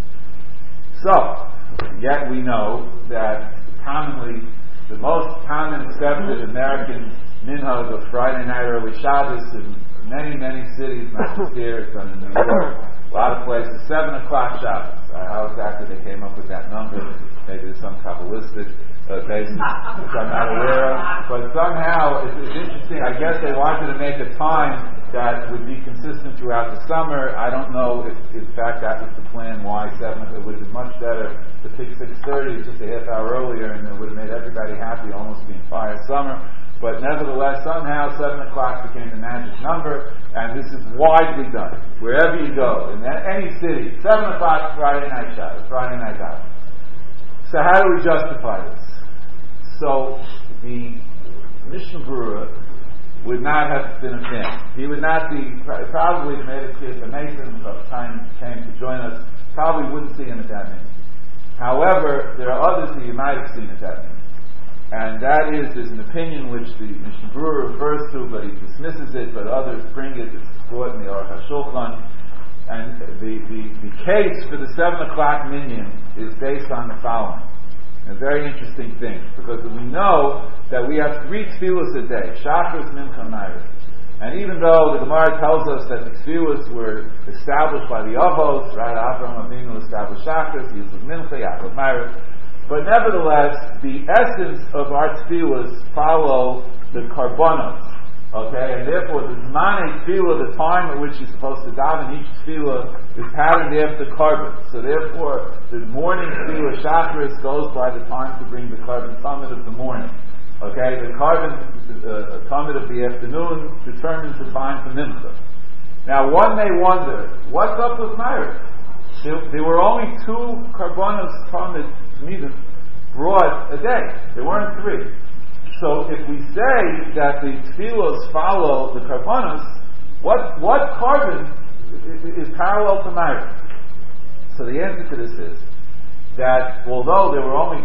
So, yet we know that commonly, the most common accepted American minhag of Friday night early Shabbos in many, many cities, not just here, it's done in New York, a lot of places, 7 o'clock Shabbos. How exactly they came up with that number, maybe there's some Kabbalistic basis, which I'm not aware of, but somehow it's interesting. I guess they wanted to make a time that would be consistent throughout the summer. I don't know if in fact that was the plan. Why 7? It would have been much better to pick 6:30, just a half hour earlier, and it would have made everybody happy, almost the entire summer. But nevertheless, somehow 7 o'clock became the magic number, and this is widely done wherever you go in any city. 7 o'clock Friday night Shabbos, Friday night Shabbos. So how do we justify this? So the Mishnah Berurah would not have been a fan. He would not be, probably made it clear to Mason, by the time he came to join us, probably wouldn't see him at that minute. However, there are others that you might have seen at that minute. And that is, there's an opinion which the Mishnah Berurah refers to, but he dismisses it, but others bring it. It's brought in the Aruch HaShulchan. And the case for the 7 o'clock minyan is based on the following. A very interesting thing, because we know that we have 3 tefillos a day, Shachris, Mincha, Ma'ariv. And even though the Gemara tells us that the tefillos were established by the Avos, right, Avraham Avinu established Shachris, Yisuf Mincha, Yaakov Ma'ariv, but nevertheless, the essence of our tefillos follow the karbonos, okay, and therefore the Zmanei tefillah, the time at which you're supposed to daven each tefillah, is patterned after carbon. So therefore, the morning tefillah Shachris goes by the time to bring the carbon summit of the morning. Okay, the carbon summit of the afternoon determines the time for mincha. Now, one may wonder, what's up with Ma'ariv? There were only 2 karbonos summit midim brought a day. There weren't 3. So if we say that the tefillos follow the karbonos, what carbon is parallel to Ma'ariv? So the answer to this is that although there were only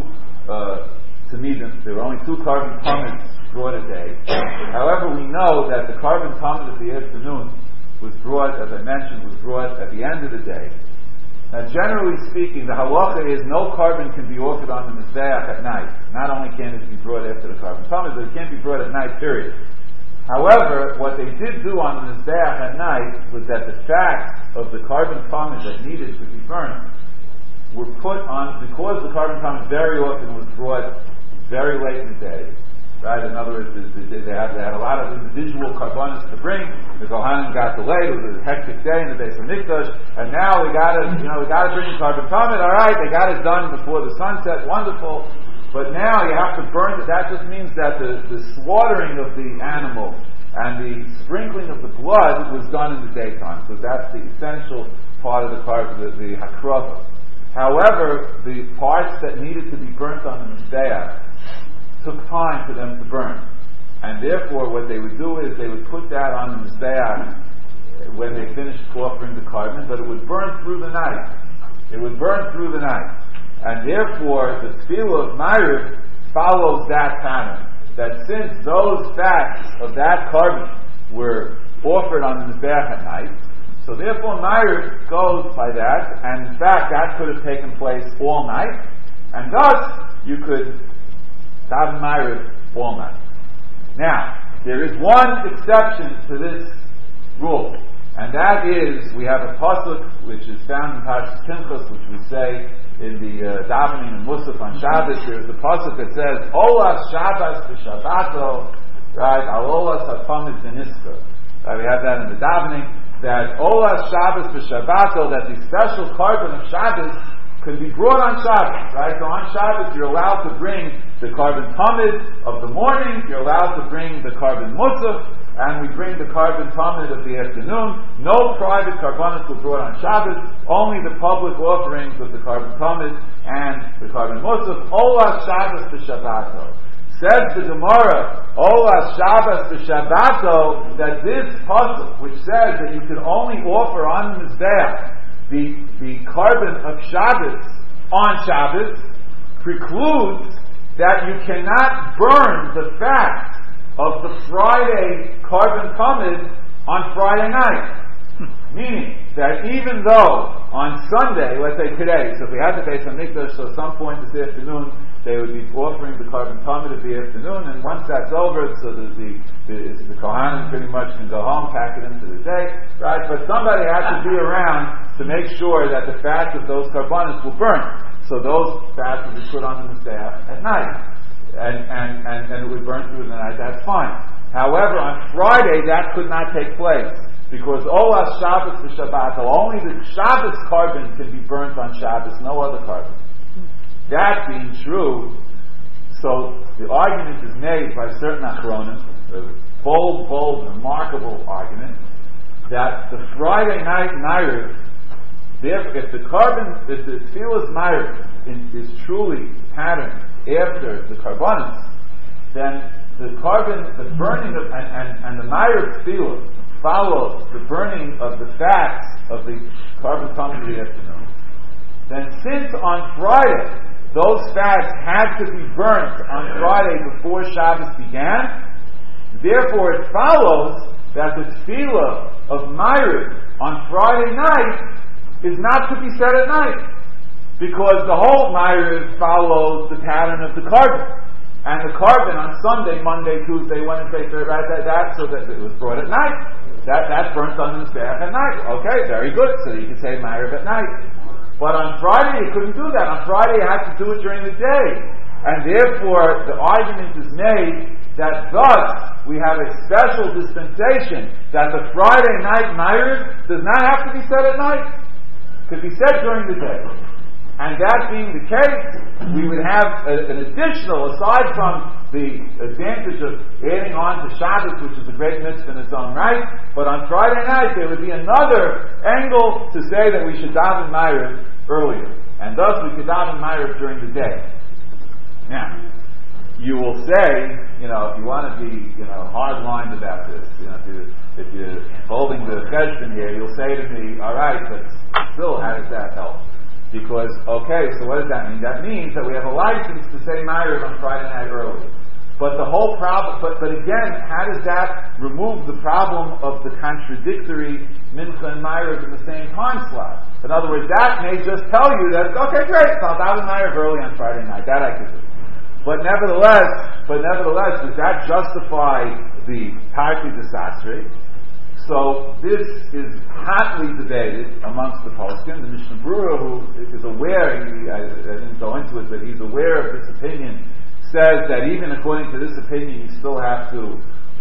2 tamidim, there were only 2 carbon summits brought a day, however we know that the carbon summit of the afternoon was brought, as I mentioned, was brought at the end of the day. Now, generally speaking, the halacha is no carbon can be offered on the mizbeach at night. Not only can it be brought after the carbon summit, but it can't be brought at night, period. However, what they did do on the mizbeach at night was that the fat of the carbon summit that needed to be burnt were put on, because the carbon summit very often was brought very late in the day. Right? In other words, they had a lot of individual carbonos to bring. The Kohanim got delayed. It was a hectic day in the Beis HaMikdash, and now we got to bring the carbon summit. All right, they got it done before the sunset. Wonderful. But now you have to burn it. That just means that the slaughtering of the animal and the sprinkling of the blood was done in the daytime. So that's the essential part of the carbon, the hakrava. However, the parts that needed to be burnt on the mizbeach took time for them to burn. And therefore what they would do is they would put that on the mizbeach when they finished offering the carbon, but it would burn through the night. It would burn through the night. And therefore the tefillah of Ma'ariv follows that pattern. That since those fats of that carbon were offered on the mizbeach at night, so therefore Ma'ariv goes by that, and in fact that could have taken place all night, and thus you could daven Ma'ariv all night. Now, there is one exception to this rule, and that is, we have a pasuk which is found in Parshas Pinchas, which we say in the davening and Musaf on Shabbos. There is a pasuk that says, Olas Shabbos v'Shabbato, right? Al Olas HaTamid v'Niska. Right? We have that in the davening, that Olas Shabbos v'Shabbato, that the special carbon of Shabbos can be brought on Shabbos, right? So on Shabbos you're allowed to bring the carbon tamid of the morning, you're allowed to bring the carbon musaf, and we bring the carbon tamid of the afternoon. No private karbanos were brought on Shabbos, only the public offerings of the carbon tamid and the carbon musaf. Olas Shabbos to Shabbato. Says the Gemara, Olas Shabbos to Shabbato, that this pasuk, which says that you can only offer on the Mizbeach the carbon of Shabbos on Shabbos, precludes that you cannot burn the fat of the Friday carbon tamid on Friday night. Meaning that even though on Sunday, let's say today, so if we had the Beis HaMikdash, so at some point this afternoon, they would be offering the carbon tamid of the afternoon, and once that's over, so the Kohanim pretty much can go home, pack it into the day, right? But somebody has to be around to make sure that the fat of those carbonates will burn. So those fats will be put on the staff at night, and it would burn through the night. That's fine. However, on Friday that could not take place, because Olas Shabbos to Shabbat, only the Shabbos carbon can be burnt on Shabbos, no other carbon. That being true, so the argument is made by certain Achronim, a bold, remarkable argument, that the Friday night Ma'ariv, if the Tfilas Ma'ariv is truly patterned after the Karbanos, then the burning of, and the Ma'ariv Tfilah follows the burning of the fats of the carbon tamid of the afternoon. Then since on Friday, those fats had to be burnt on Friday before Shabbos began, therefore it follows that the tefillah of Ma'ariv on Friday night is not to be said at night, because the whole Ma'ariv follows the pattern of the carbon. And the carbon on Sunday, Monday, Tuesday, Wednesday, Thursday, so that it was brought at night. That burnt on the staff at night. Okay, very good. So you can say Ma'ariv at night. But on Friday you couldn't do that. On Friday you had to do it during the day. And therefore the argument is made that thus we have a special dispensation that the Friday night Ma'ariv does not have to be said at night. It could be said during the day. And that being the case, we would have an additional, aside from the advantage of adding on to Shabbos, which is a great mitzvah in its own right, but on Friday night there would be another angle to say that we should daven Ma'ariv earlier. And thus we could daven Ma'ariv during the day. Now, you will say, if you want to be, hard-lined about this, if you're holding the cheshbon here, you'll say to me, alright, but still, how does that help? Because, okay, so what does that mean? That means that we have a license to say Ma'ariv on Friday night early. But the whole problem, but again, how does that remove the problem of the contradictory Mincha and Ma'ariv in the same time slot? In other words, that may just tell you that, okay, great, so I'll daven Ma'ariv early on Friday night. That I could do. But nevertheless, does that justify the Tarki Desastre? So this is hotly debated amongst the poskim. The Mishnah Berurah, who is aware, I didn't go into it, but he's aware of this opinion, says that even according to this opinion, you still have to,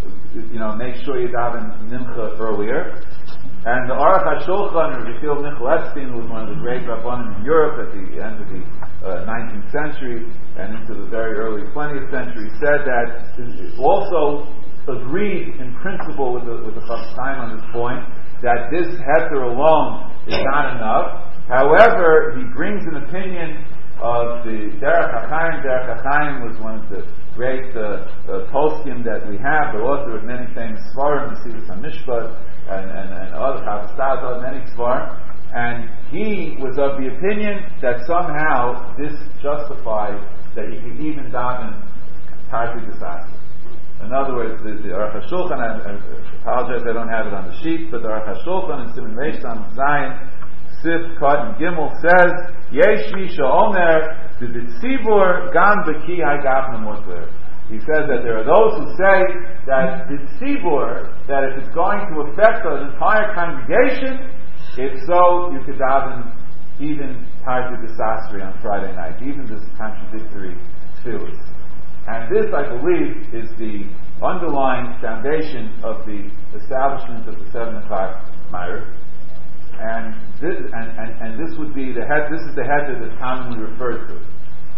make sure you daven Mincha earlier. And the Aruch HaShulchan, or Yechiel Michal Epstein, who was one of the great Rabbanim in Europe at the end of the 19th century and into the very early 20th century, said that also agreed in principle with the Chafetz Chaim on this point, that this heter alone is not enough. However, he brings an opinion of the Derech HaChaim. Derech HaChaim was one of the great poskim that we have, the author of many famous svarim, Mesivus HaMishpat, and other Chavos Da'at, many svarim. And he was of the opinion that somehow this justifies that you can even daven Tarki Desastre. In other words, the Aruch HaShulchan, I apologize I don't have it on the sheet, but the Aruch HaShulchan in Siman Reish Zayin, Sif, Kod, and Gimel says, Yesh Misha Omer, the Tzibur Gam B'ki Ha'gavna Mutler. He says that there are those who say that the Tzibur, that if it's going to affect the entire congregation, if so, you could daven even Tarki Desastre on Friday night, even this contradictory tefillah. And this, I believe, is the underlying foundation of the establishment of the 7 o'clock Ma'ariv. And this would be the head. This is the head that is commonly referred to.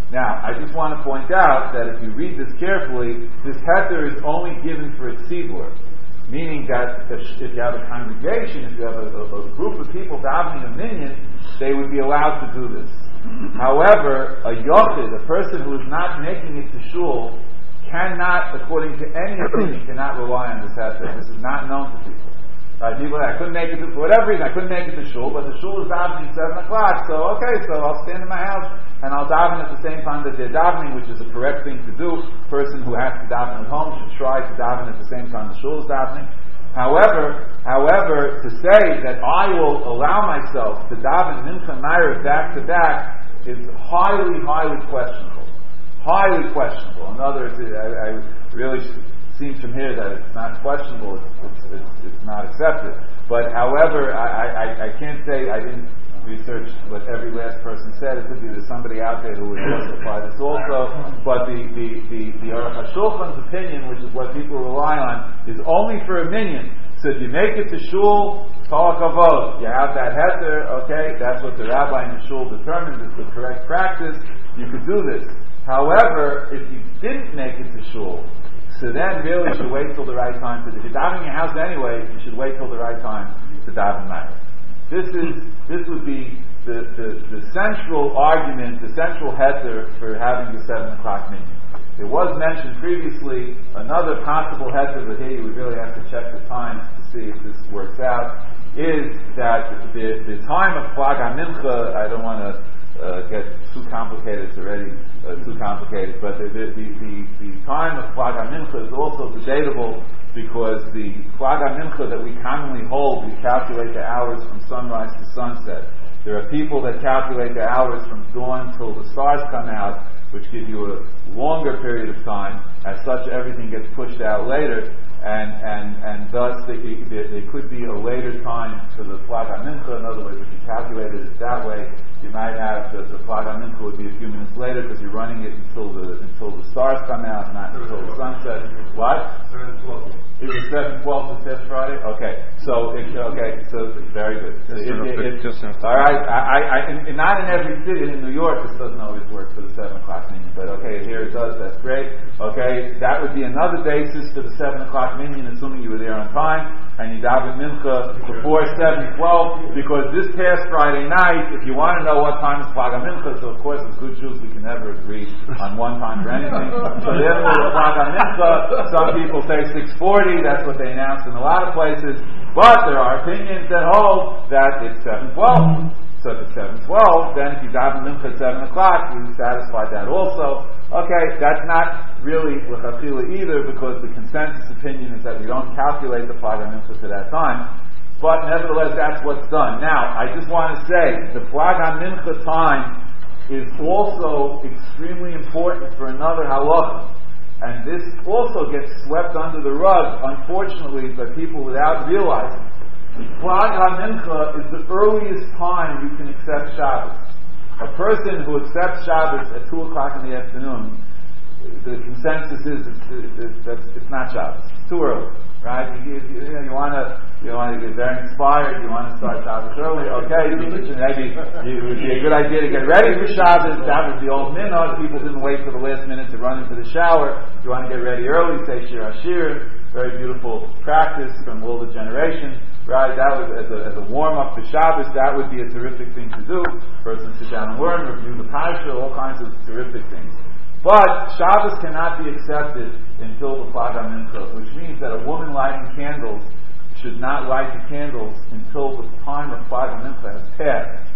Now, I just want to point out that if you read this carefully, this heter is only given for a tzibur, meaning that if you have a congregation, if you have a group of people davening a minyan, they would be allowed to do this. However, a yochid, a person who is not making it to shul, cannot, according to any opinion, cannot rely on this heter. This is not known to people. People, I couldn't make it to, for whatever reason, I couldn't make it to shul, but the shul is davening 7 o'clock, so okay, so I'll stand in my house and I'll daven at the same time that they're davening, which is the correct thing to do. A person who has to daven at home should try to daven at the same time the shul is davening. However, to say that I will allow myself to daven mincha and ma'ariv back to back is highly, highly questionable. Highly questionable. In other words, I really seems from here that it's not questionable, it's not accepted. But however, I can't say I didn't research what every last person said. It could be there's somebody out there who would justify this also. But the Aruch HaShulchan's opinion, which is what people rely on, is only for a minyan. So if you make it to shul, kol hakavod, you have that heter, okay, that's what the rabbi in the shul determined is the correct practice, you could do this. However, if you didn't make it to shul, so then really you should wait till the right time if you're davening in your house anyway, you should wait till the right time to daven ma'ariv. This would be the central argument, the central heter for having the 7 o'clock minyan. It was mentioned previously, another possible heter, but here you would really have to check the times to see if this works out, is that the time of Plag HaMincha, I don't want to get too complicated, it's already too complicated, but the time of Plag HaMincha is also debatable because the Plag HaMincha that we commonly hold, we calculate the hours from sunrise to sunset. There are people that calculate the hours from dawn till the stars come out, which give you a longer period of time. As such, everything gets pushed out later, and thus there could be a later time for the Plag HaMincha. In other words, if you calculated it that way, you might have the Plag HaMincha would be a few minutes later because you're running it until the stars come out, not until the sunset. What? 7:12. Is it 7:12 this past Friday? Okay, so very good. All right, I not in every city in New York this doesn't always work for the 7 o'clock minyan, but okay, here it does. That's great. Okay, that would be another basis for the 7 o'clock minyan, assuming you were there on time and you daven mincha before 7:12. Because this past Friday night, if you want to know what time is Plag HaMincha, so of course as good Jews we can never agree on one time for anything. So therefore, the Plag HaMincha, some people say 6:40. That's what they announced in a lot of places. But there are opinions that hold that it's 7:12. So if it's 7:12, then if you daven mincha at 7 o'clock, you satisfy that also. Okay, that's not really l'chachila either, because the consensus opinion is that we don't calculate the Plag HaMincha to that time. But nevertheless, that's what's done. Now, I just want to say, the Plag HaMincha time is also extremely important for another halacha. And this also gets swept under the rug, unfortunately, by people without realizing. Plag HaMincha is the earliest time you can accept Shabbos. A person who accepts Shabbos at 2 o'clock in the afternoon, the consensus is it's not Shabbos. It's too early, right? You want to get very inspired. You want to start Shabbos early. Okay, maybe it would be a good idea to get ready for Shabbos. That was the old minhag. People didn't wait for the last minute to run into the shower. You want to get ready early. Say Shir Hashir. Very beautiful practice from all the generations. Right, that was as a warm up to Shabbos. That would be a terrific thing to do. Person sit down and learn, review the Parsha, all kinds of terrific things. But Shabbos cannot be accepted until the Plag HaMincha, which means that a woman lighting candles should not light the candles until the time of Plag HaMincha has passed.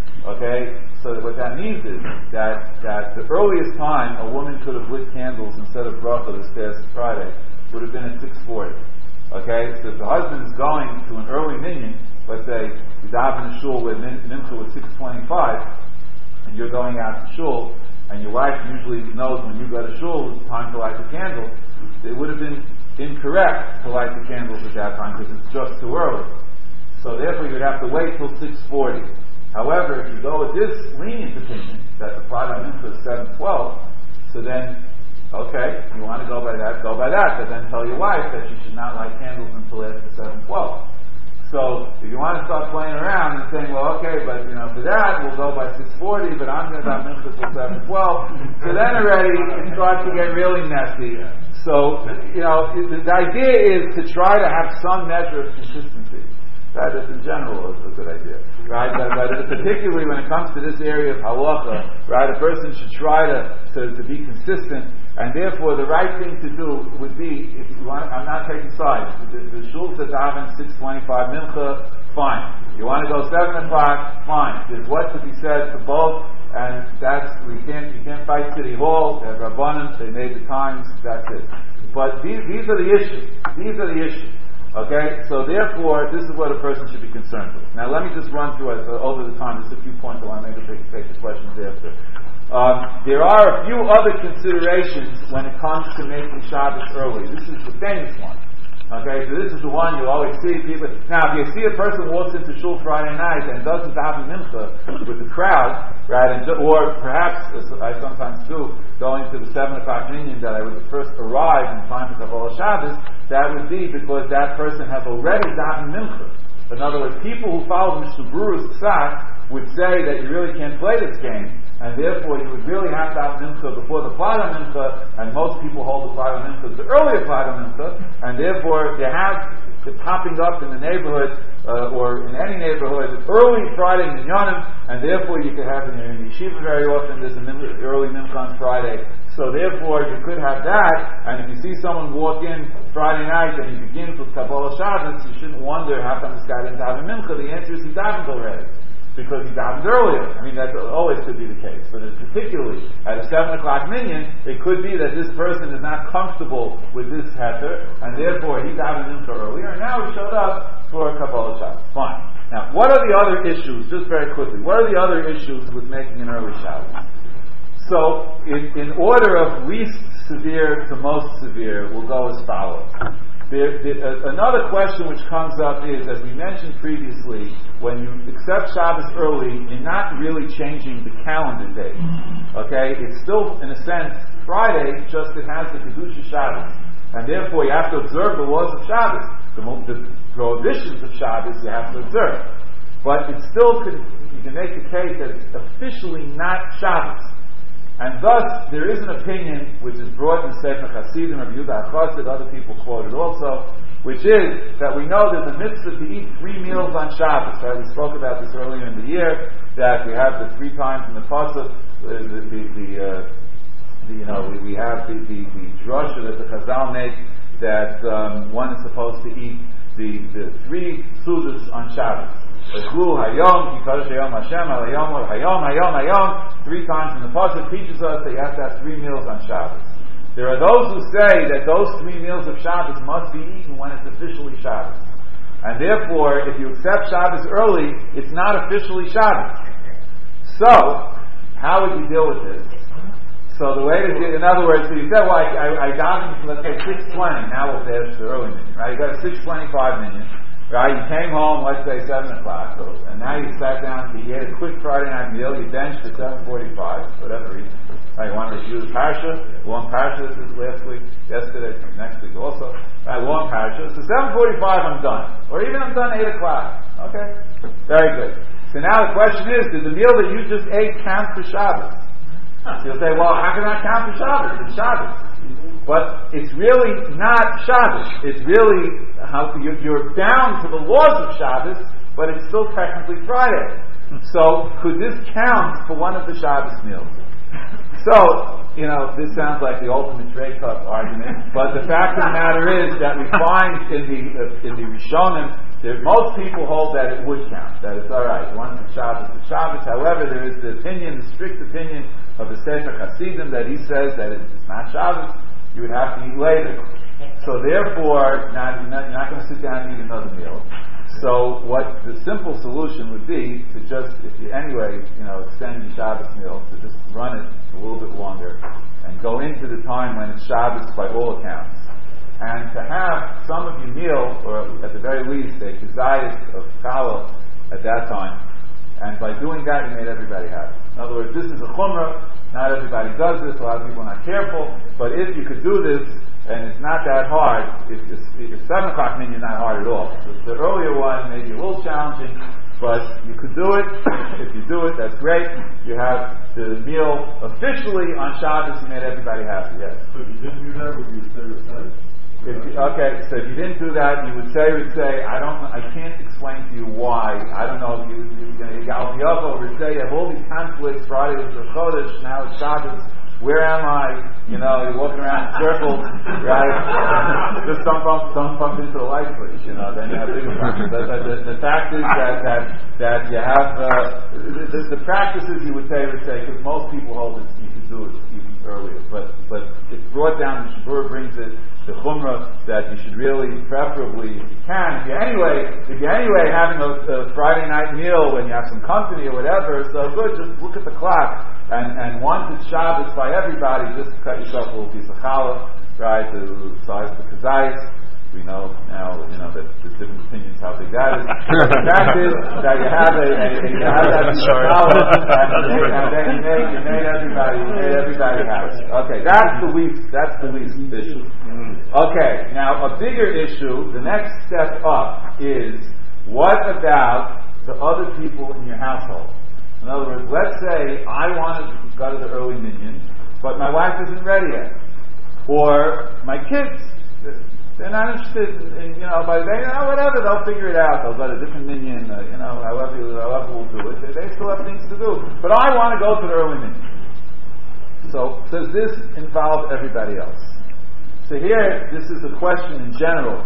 Okay, so what that means is that the earliest time a woman could have lit candles instead of bracha this past Friday would have been at 6:40. Okay, so if the husband is going to an early minyan, let's say you daven in shul where mincha was 6:25, and you're going out to shul, and your wife usually knows when you go to shul it's time to light the candles, it would have been incorrect to light the candles at that time because it's just too early. So therefore you'd have to wait till 6:40. However, if you go with this lenient opinion that the Plag HaMincha is 7:12, so then okay, you want to go by that, but then tell your wife that she should not light candles until after 7:12. So if you want to start playing around and saying, well, okay, but for that we'll go by 6:40, but I'm going to have mincha till 7:12. So then already it starts to get really messy. So the idea is to try to have some measure of consistency. That is in general is a good idea, right? But particularly when it comes to this area of halacha, right? A person should try to be consistent, and therefore the right thing to do would be, if you want, I'm not taking sides. The shul says daven 6:25 mincha, fine. You want to go 7 o'clock, fine. There's what to be said for both, and you can't fight City Hall. They have rabbanim, they made the times. That's it. But these are the issues. These are the issues. Okay, so therefore, this is what a person should be concerned with. Now, let me just run through it over the time. Just a few points I want to make sure you take the questions after. There are a few other considerations when it comes to making Shabbos early. This is the famous one. Okay, so this is the one you always see people. Now, if you see a person walks into shul Friday night and doesn't daven mincha with the crowd, right, or perhaps, as I sometimes do, going to the 7 o'clock minyan that I would first arrive in time for Kabbalah Shabbos, that would be because that person has already daven mincha. In other words, people who follow Mishnah Berurah's psak would say that you really can't play this game, and therefore you would really have to have mincha before the Plata mincha, and most people hold the Plata mincha as the earlier Plata mincha, and therefore you have it popping up in the neighborhood, or in any neighborhood, early Friday minyanim, and therefore you could have in your yeshiva very often, there's an early mincha on Friday, so therefore you could have that, and if you see someone walk in Friday night and he begins with Kabbalah Shabbos, you shouldn't wonder how come this guy didn't have a mincha. The answer is he davened already, because he davened earlier. I mean, that always could be the case, but particularly at a 7 o'clock minyan, it could be that this person is not comfortable with this heter, and therefore he davened mincha earlier, and now he showed up for Kabbalah Shabbos. Fine. Now, what are the other issues, just very quickly, what are the other issues with making an early Shabbos? So, in order of least severe to most severe, we'll go as follows. Another question which comes up is, as we mentioned previously, when you accept Shabbos early, you're not really changing the calendar date. Okay? It's still, in a sense, Friday, just it has the Kedusha Shabbos. And therefore, you have to observe the laws of Shabbos. The prohibitions of Shabbos you have to observe. But it's still, you can make the case that it's officially not Shabbos. And thus, there is an opinion which is brought in Sefer Hasidim of Yehuda HaChassid, other people quote it also, which is that we know there's a mitzvah to eat 3 meals on Shabbos. Right? We spoke about this earlier in the year, that we have the 3 times in the Pasuk, we have the drasha that the Chazal make that one is supposed to eat the 3 sudas on Shabbos. Hayom, Kikodesh Hayom Hashem, Hayom, Hayom, Hayom, Hayom. 3 times in the Pasuk teaches us that you have to have 3 meals on Shabbos. There are those who say that those 3 meals of Shabbos must be eaten when it's officially Shabbos. And therefore, if you accept Shabbos early, it's not officially Shabbos. So, how would you deal with this? So the way to do, in other words, so you said, well, I got him, let's say 6:20, now we'll fast the early minyan, right? You got a 6:25 minyan. Right, you came home, let's say 7 o'clock, and now you sat down, you ate a quick Friday night meal, you benched at 7:45, whatever reason. Right, you wanted to use Parsha, long Parsha, this is last week, yesterday, next week also. Right, long Parsha. So 7:45 I'm done. Or even I'm done 8 o'clock. Okay? Very good. So now the question is, did the meal that you just ate count for Shabbos? So you'll say, well, how can I count for Shabbos? It's Shabbos. But it's really not Shabbos. It's really how you're bound to the laws of Shabbos, but it's still technically Friday. So could this count for one of the Shabbos meals? So, this sounds like the ultimate trade cup argument, but the fact of the matter is that we find in the Rishonim that most people hold that it would count, that it's alright, one of the Shabbos is Shabbos. However, there is the strict opinion of the Sefer Hasidim that he says that it's not Shabbos, you would have to eat later. So therefore, you're not going to sit down and eat another meal. So what the simple solution would be to just, if you anyway, extend the Shabbos meal, to just run it a little bit longer and go into the time when it's Shabbos by all accounts. And to have some of your meal, or at the very least, a kazayas of challah at that time. And by doing that, you made everybody happy. In other words, this is a chumrah. Not everybody does this. A lot of people are not careful. But if you could do this, and it's not that hard. If 7 o'clock minyan, not hard at all. The earlier one may be a little challenging, but you could do it. If you do it, that's great. You have the meal officially on Shabbos. You made everybody happy. Yes. So if you didn't do that, would you say recite? Okay, so if you didn't do that, you would say, I can't explain to you why. I don't know if you're going to Al Yavo would say, you have all these conflicts. Friday is Rosh Chodesh, now it's Shabbos. Where am I? You're walking around in circles, right? Just don't bump into the light switch, then you have bigger problems. The fact is that you have, the practices you would say, because most people hold it, you can do it even earlier, but it's brought down, the Shabura brings it, the Chumrah, that you should really, preferably, if you can, if you're anyway having a Friday night meal when you have some company or whatever, so good, just look at the clock, and once it's Shabbos by everybody, just cut yourself a little piece of challah, right, the size of the kazayas. We know now, that there's different opinions how big that is. The fact is that you have that piece of challah, and then you made everybody happy. Okay, that's the least issue. Okay, now a bigger issue, the next step up is, what about the other people in your household? In other words, let's say I want to go to the early minyan, but my wife isn't ready yet. Or my kids, they're not interested in but whatever, they'll figure it out. They'll go to a different minyan, however we'll do it. They still have things to do. But I want to go to the early minyan. So, does this involve everybody else? So here, this is a question in general.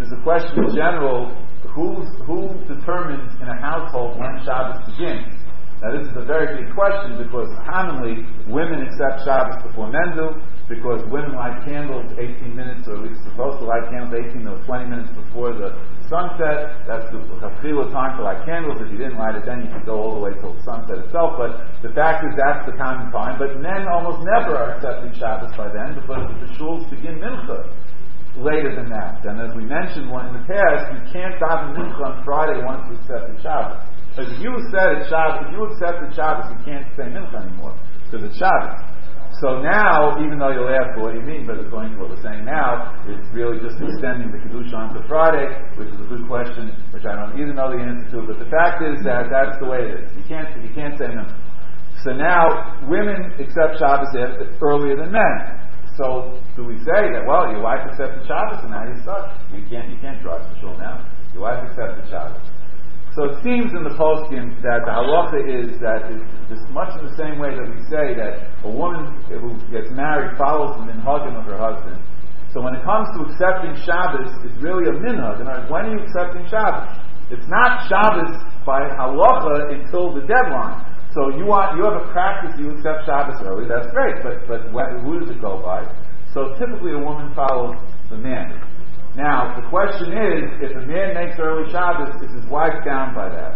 Who determines in a household when Shabbos begins? Now this is a very big question, because commonly women accept Shabbos before men do, because women light candles 18 minutes, or at least supposed to light candles 18 or 20 minutes before the sunset. That's the chafila time to light candles. If you didn't light it then, you could go all the way till the sunset itself. But the fact is that's the common time. But men almost never are accepting Shabbos by then, because the shuls begin mincha later than that. And as we mentioned in the past, you can't daven mincha on Friday once you accepted Shabbos. Because if you accepted Shabbos, you can't say mincha anymore, because it's Shabbos. So now, even though you'll ask, well, what do you mean? But according to what we're saying now, it's really just extending the Kedusha onto Friday, which is a good question, which I don't even know the answer to. But the fact is that that's the way it is. You can't say mincha. So now, women accept Shabbos earlier than men. So do we say that, well, your wife accepted Shabbos and now you're stuck? You can't drive to shul now. Your wife accepted Shabbos. So it seems in the poskim that the halacha is that it's much in the same way that we say that a woman who gets married follows the minhagim of her husband. So when it comes to accepting Shabbos, it's really a minhag. In other words, when are you accepting Shabbos? It's not Shabbos by halacha until the deadline. So you have a practice, you accept Shabbos early, that's great, but who does it go by? So typically a woman follows the man. Now, the question is, if a man makes early Shabbos, is his wife bound by that?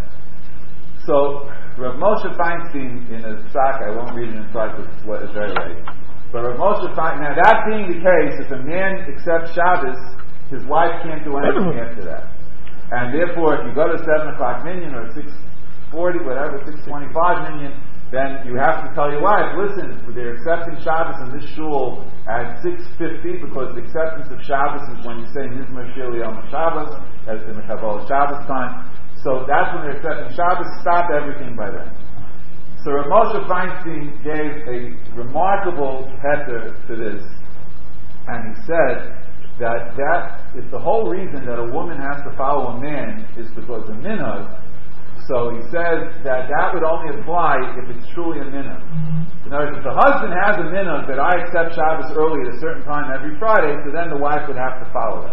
So, Rav Moshe Feinstein, in a psak, I won't read it in front because it's very late, but Rav Moshe Feinstein, now that being the case, if a man accepts Shabbos, his wife can't do anything after that. And therefore, if you go to 7 o'clock minyan, or 6:40, whatever, 6:25 minyan, then you have to tell your wife, listen, they're accepting Shabbos in this shul at 6:50, because the acceptance of Shabbos is when you say Nizmar Shir Yom Shabbos, as in the Kabbalah Shabbos time. So that's when they're accepting Shabbos. Stop everything by then. So Rav Moshe Feinstein gave a remarkable heter to this, and he said that if the whole reason that a woman has to follow a man is because of minhag, so he says that would only apply if it's truly a minhag. In other words, if the husband has a minhag that I accept Shabbos early at a certain time every Friday, so then the wife would have to follow that.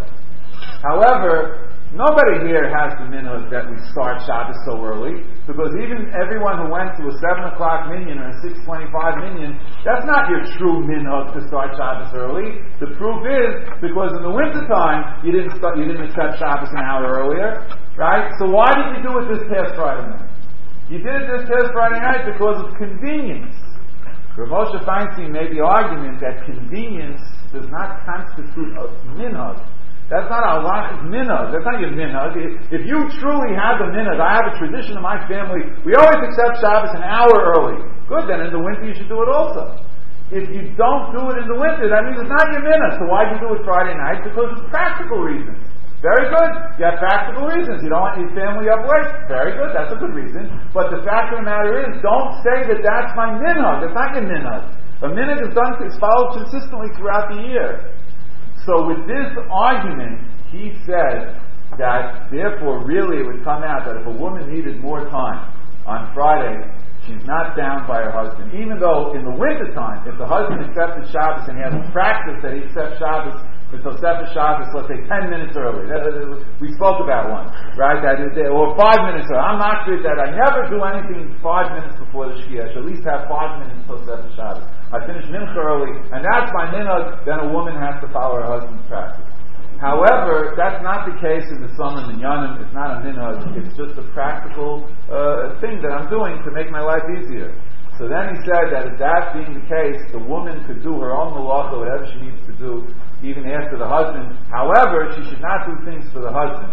However, nobody here has the minhag that we start Shabbos so early, because even everyone who went to a 7 o'clock minyan or a 6:25 minyan, that's not your true minhag to start Shabbos early. The proof is, because in the wintertime, you didn't accept Shabbos an hour earlier. Right? So why did you do it this past Friday night? You did it this past Friday night because of convenience. Rav Moshe Feinstein made the argument that convenience does not constitute a minhag. That's not a lot of minhag. That's not your minhag. If you truly have a minhag, I have a tradition in my family, we always accept Shabbos an hour early. Good, then in the winter you should do it also. if you don't do it in the winter, that means it's not your minhag. So why do you do it Friday night? Because it's practical reasons. Very good. You have practical reasons. You don't want your family up late. Very good. That's a good reason. But the fact of the matter is, don't say that that's my minhag. It's not your minhag. A minhag is followed consistently throughout the year. So with this argument, he said that therefore really it would come out that if a woman needed more time on Friday, she's not bound by her husband. Even though in the winter time, if the husband accepted Shabbos and he has a practice that he accepts Shabbos for Tosefes Shabbos, let's say 10 minutes early. We spoke about one, right? Or 5 minutes early. I'm not sure that I never do anything 5 minutes before the Shkia. I should at least have 5 minutes Tosefes Shabbos. I finish Mincha early, and that's my minhag, then a woman has to follow her husband's practice. However, that's not the case in the summer minyanim. It's not a minhag. It's just a practical thing that I'm doing to make my life easier. So then he said that if that being the case, the woman could do her own malacha, whatever she needs to do, even after the husband. However, she should not do things for the husband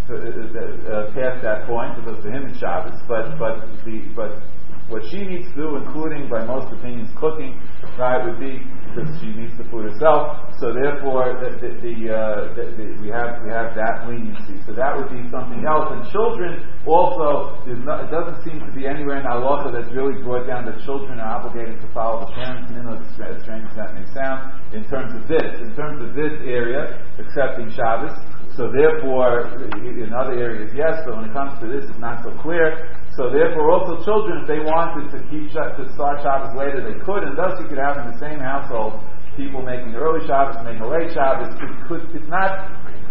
past that point, because for him it's Shabbos. But what she needs to do, including by most opinions cooking, right, would be because she needs to food herself. So therefore, we have that leniency. So that would be something else. And children also, it doesn't seem to be anywhere in halacha that's really brought down that children are obligated to follow the parents' minhag, as strange as that may sound. In terms of this area, accepting Shabbos. So therefore, in other areas, yes, but when it comes to this, it's not so clear. So therefore, also children, if they wanted to start Shabbos later, they could, and thus you could have in the same household people making early Shabbos, making a late Shabbos. It's not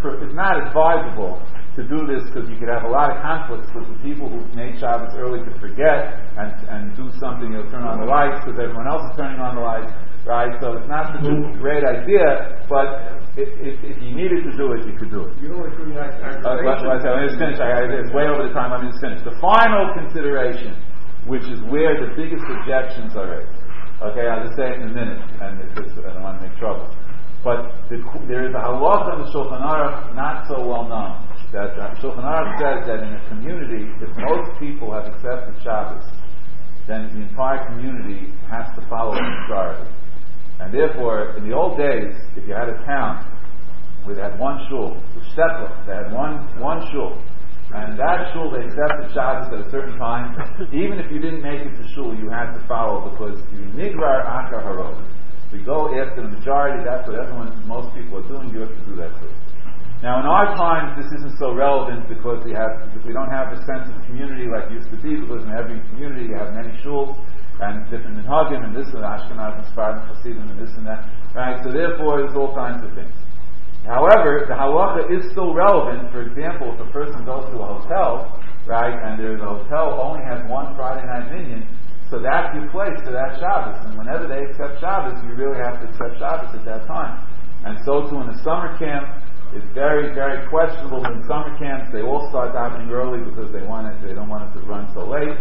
advisable to do this because you could have a lot of conflicts with the people who made Shabbos early to forget and do something. You'll turn on the lights because everyone else is turning on the lights, right? So it's not such a great idea, but if you needed to do it, you could do it. You only do that. Let me just finish. It's way over the time. Let me just finish. The final consideration, which is where the biggest objections are raised. Okay, I'll just say it in a minute, and because I don't want to make trouble. But there is a halacha in the Shulchan Aruch, not so well known, that Shulchan Aruch says that in a community, if most people have accepted Shabbos, then the entire community has to follow the majority. And therefore, in the old days, if you had a town where they had one shul, the shtetl, they had one shul, and that shul they accepted Shabbos at a certain time, even if you didn't make it to shul, you had to follow, because you nigrar akar harov. We go after the majority, that's what most people are doing, you have to do that too. Now in our times, this isn't so relevant because we don't have a sense of community like it used to be, because in every community you have many shuls, and different minhagim, and this and Ashkenaz and Sephardim Hasidim and this and that, right? So therefore, there's all kinds of things. However, the halacha is still relevant. For example, if a person goes to a hotel, right, and the hotel only has one Friday night minyan, so that's your place for that Shabbos. And whenever they accept Shabbos, you really have to accept Shabbos at that time. And so too in the summer camp, it's very, very questionable. In summer camps, they all start davening early because they don't want it to run so late.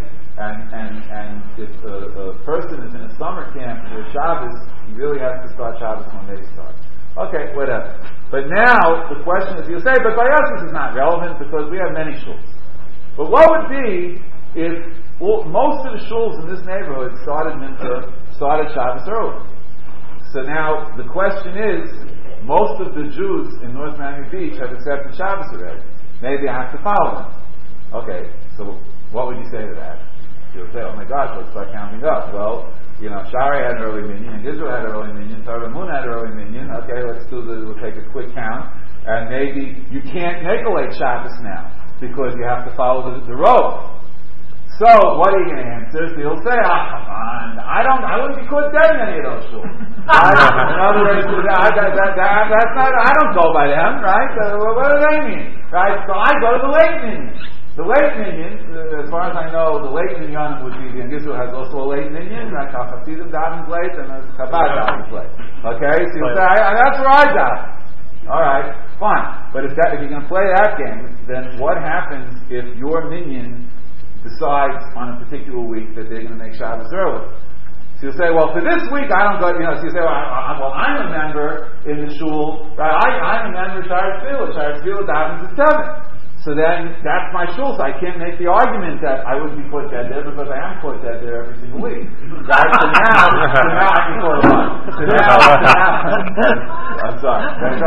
And if a person is in a summer camp for Shabbos, he really has to start Shabbos when they start. Okay, whatever. But now, the question is, you'll say, but by us this is not relevant because we have many shuls. But what would be if most of the shuls in this neighborhood started Shabbos early? So now, the question is, most of the Jews in North Miami Beach have accepted Shabbos already. Maybe I have to follow them. Okay, so what would you say to that? You'll say, oh my gosh, let's start counting up. Well, Shari had an early minyan, and Israel had an early minyan, Taramun had an early minyan. Okay, we'll take a quick count. And maybe you can't make a late Shabbos now, because you have to follow the road. So, what are you going to answer? So you'll say, come on, I wouldn't be caught dead in any of those shuls. In other words, that's not, I don't go by them, right? What do they mean? Right? So I go to the late minyan. The late minyan, as far as I know, the late minyan would be, and Israel has also a late minyan, like Hasidim davens late, and Chabad davens late. Okay? So you'll say, that's where I daven. Alright, fine. But if you're going to play that game, then what happens if your minyan decides on a particular week that they're going to make Shabbos early? So you'll say, well, for this week I don't go, so you say, well, I'm a member in the shul, right? I'm a member of Shara Tefillah. Shara Tefillah davens at 7. So then, that's my shul, so I can't make the argument that I wouldn't be put dead there because I am put dead there every single week. Right? So now I can put a one. So now, I'm sorry.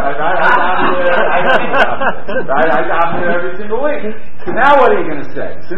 I got there every single week. So now what are you going to say? So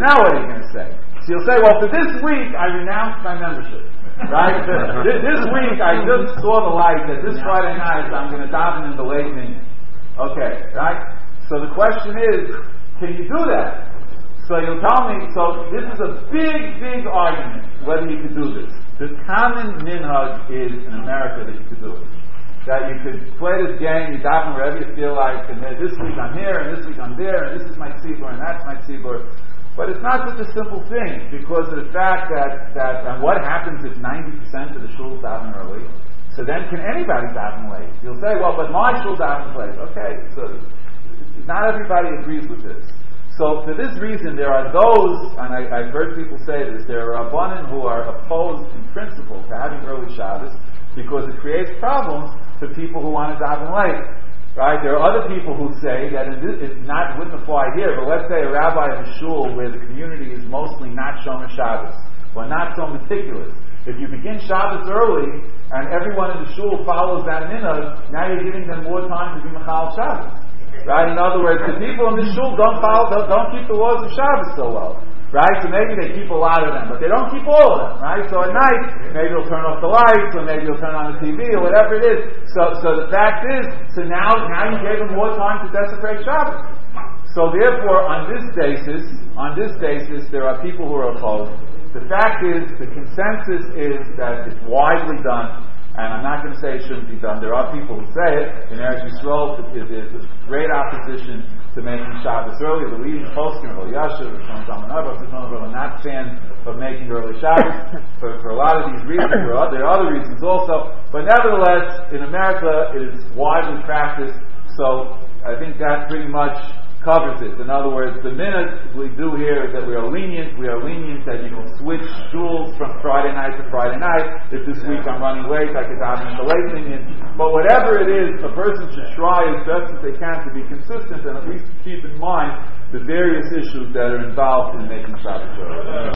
you'll say, well, for this week, I renounced my membership. Right? This week, I just saw the light that this Friday night, I'm going to daven in the late minyan. Okay, right? So the question is, can you do that? So you'll tell me, so this is a big, big argument whether you could do this. The common minhag is in America that you could do it. That you could play this game, you daven wherever you feel like, and this week I'm here, and this week I'm there, and this is my tzibur, and that's my tzibur. But it's not such a simple thing, because of the fact that and what happens if 90% of the shuls daven early? So then can anybody daven late? You'll say, well, but my shul daven late. Okay, so not everybody agrees with this. So for this reason, there are those, and I've heard people say this, there are Rabbanim who are opposed in principle to having early Shabbos because it creates problems for people who want to daven late. Right? There are other people who say that it wouldn't apply here, but let's say a rabbi of a shul where the community is mostly not Shomer Shabbos, or not so meticulous. If you begin Shabbos early, and everyone in the shul follows that minhag, now you're giving them more time to be Mechal Shabbos. Right? In other words, the people in the shul don't keep the laws of Shabbos so well. Right? So maybe they keep a lot of them, but they don't keep all of them. Right? So at night, maybe they'll turn off the lights, or maybe they'll turn on the TV, or whatever it is. So the fact is, so now you gave them more time to desecrate Shabbos. So therefore, on this basis, there are people who are opposed. The fact is, the consensus is that it's widely done. And I'm not going to say it shouldn't be done. There are people who say it. In Eretz Yisrael, there's a great opposition to making Shabbos early. The leading poster of Yashiv, are not fans of making early Shabbos for a lot of these reasons. There are other reasons also. But nevertheless, in America, it is widely practiced. So I think that pretty much covers it. In other words, the minute we do here is that we are lenient that you can switch shuls from Friday night to Friday night. If this week I'm running late, I could daven in the late minyan. But whatever it is, a person should try as best as they can to be consistent and at least keep in mind the various issues that are involved in making Shabbos early.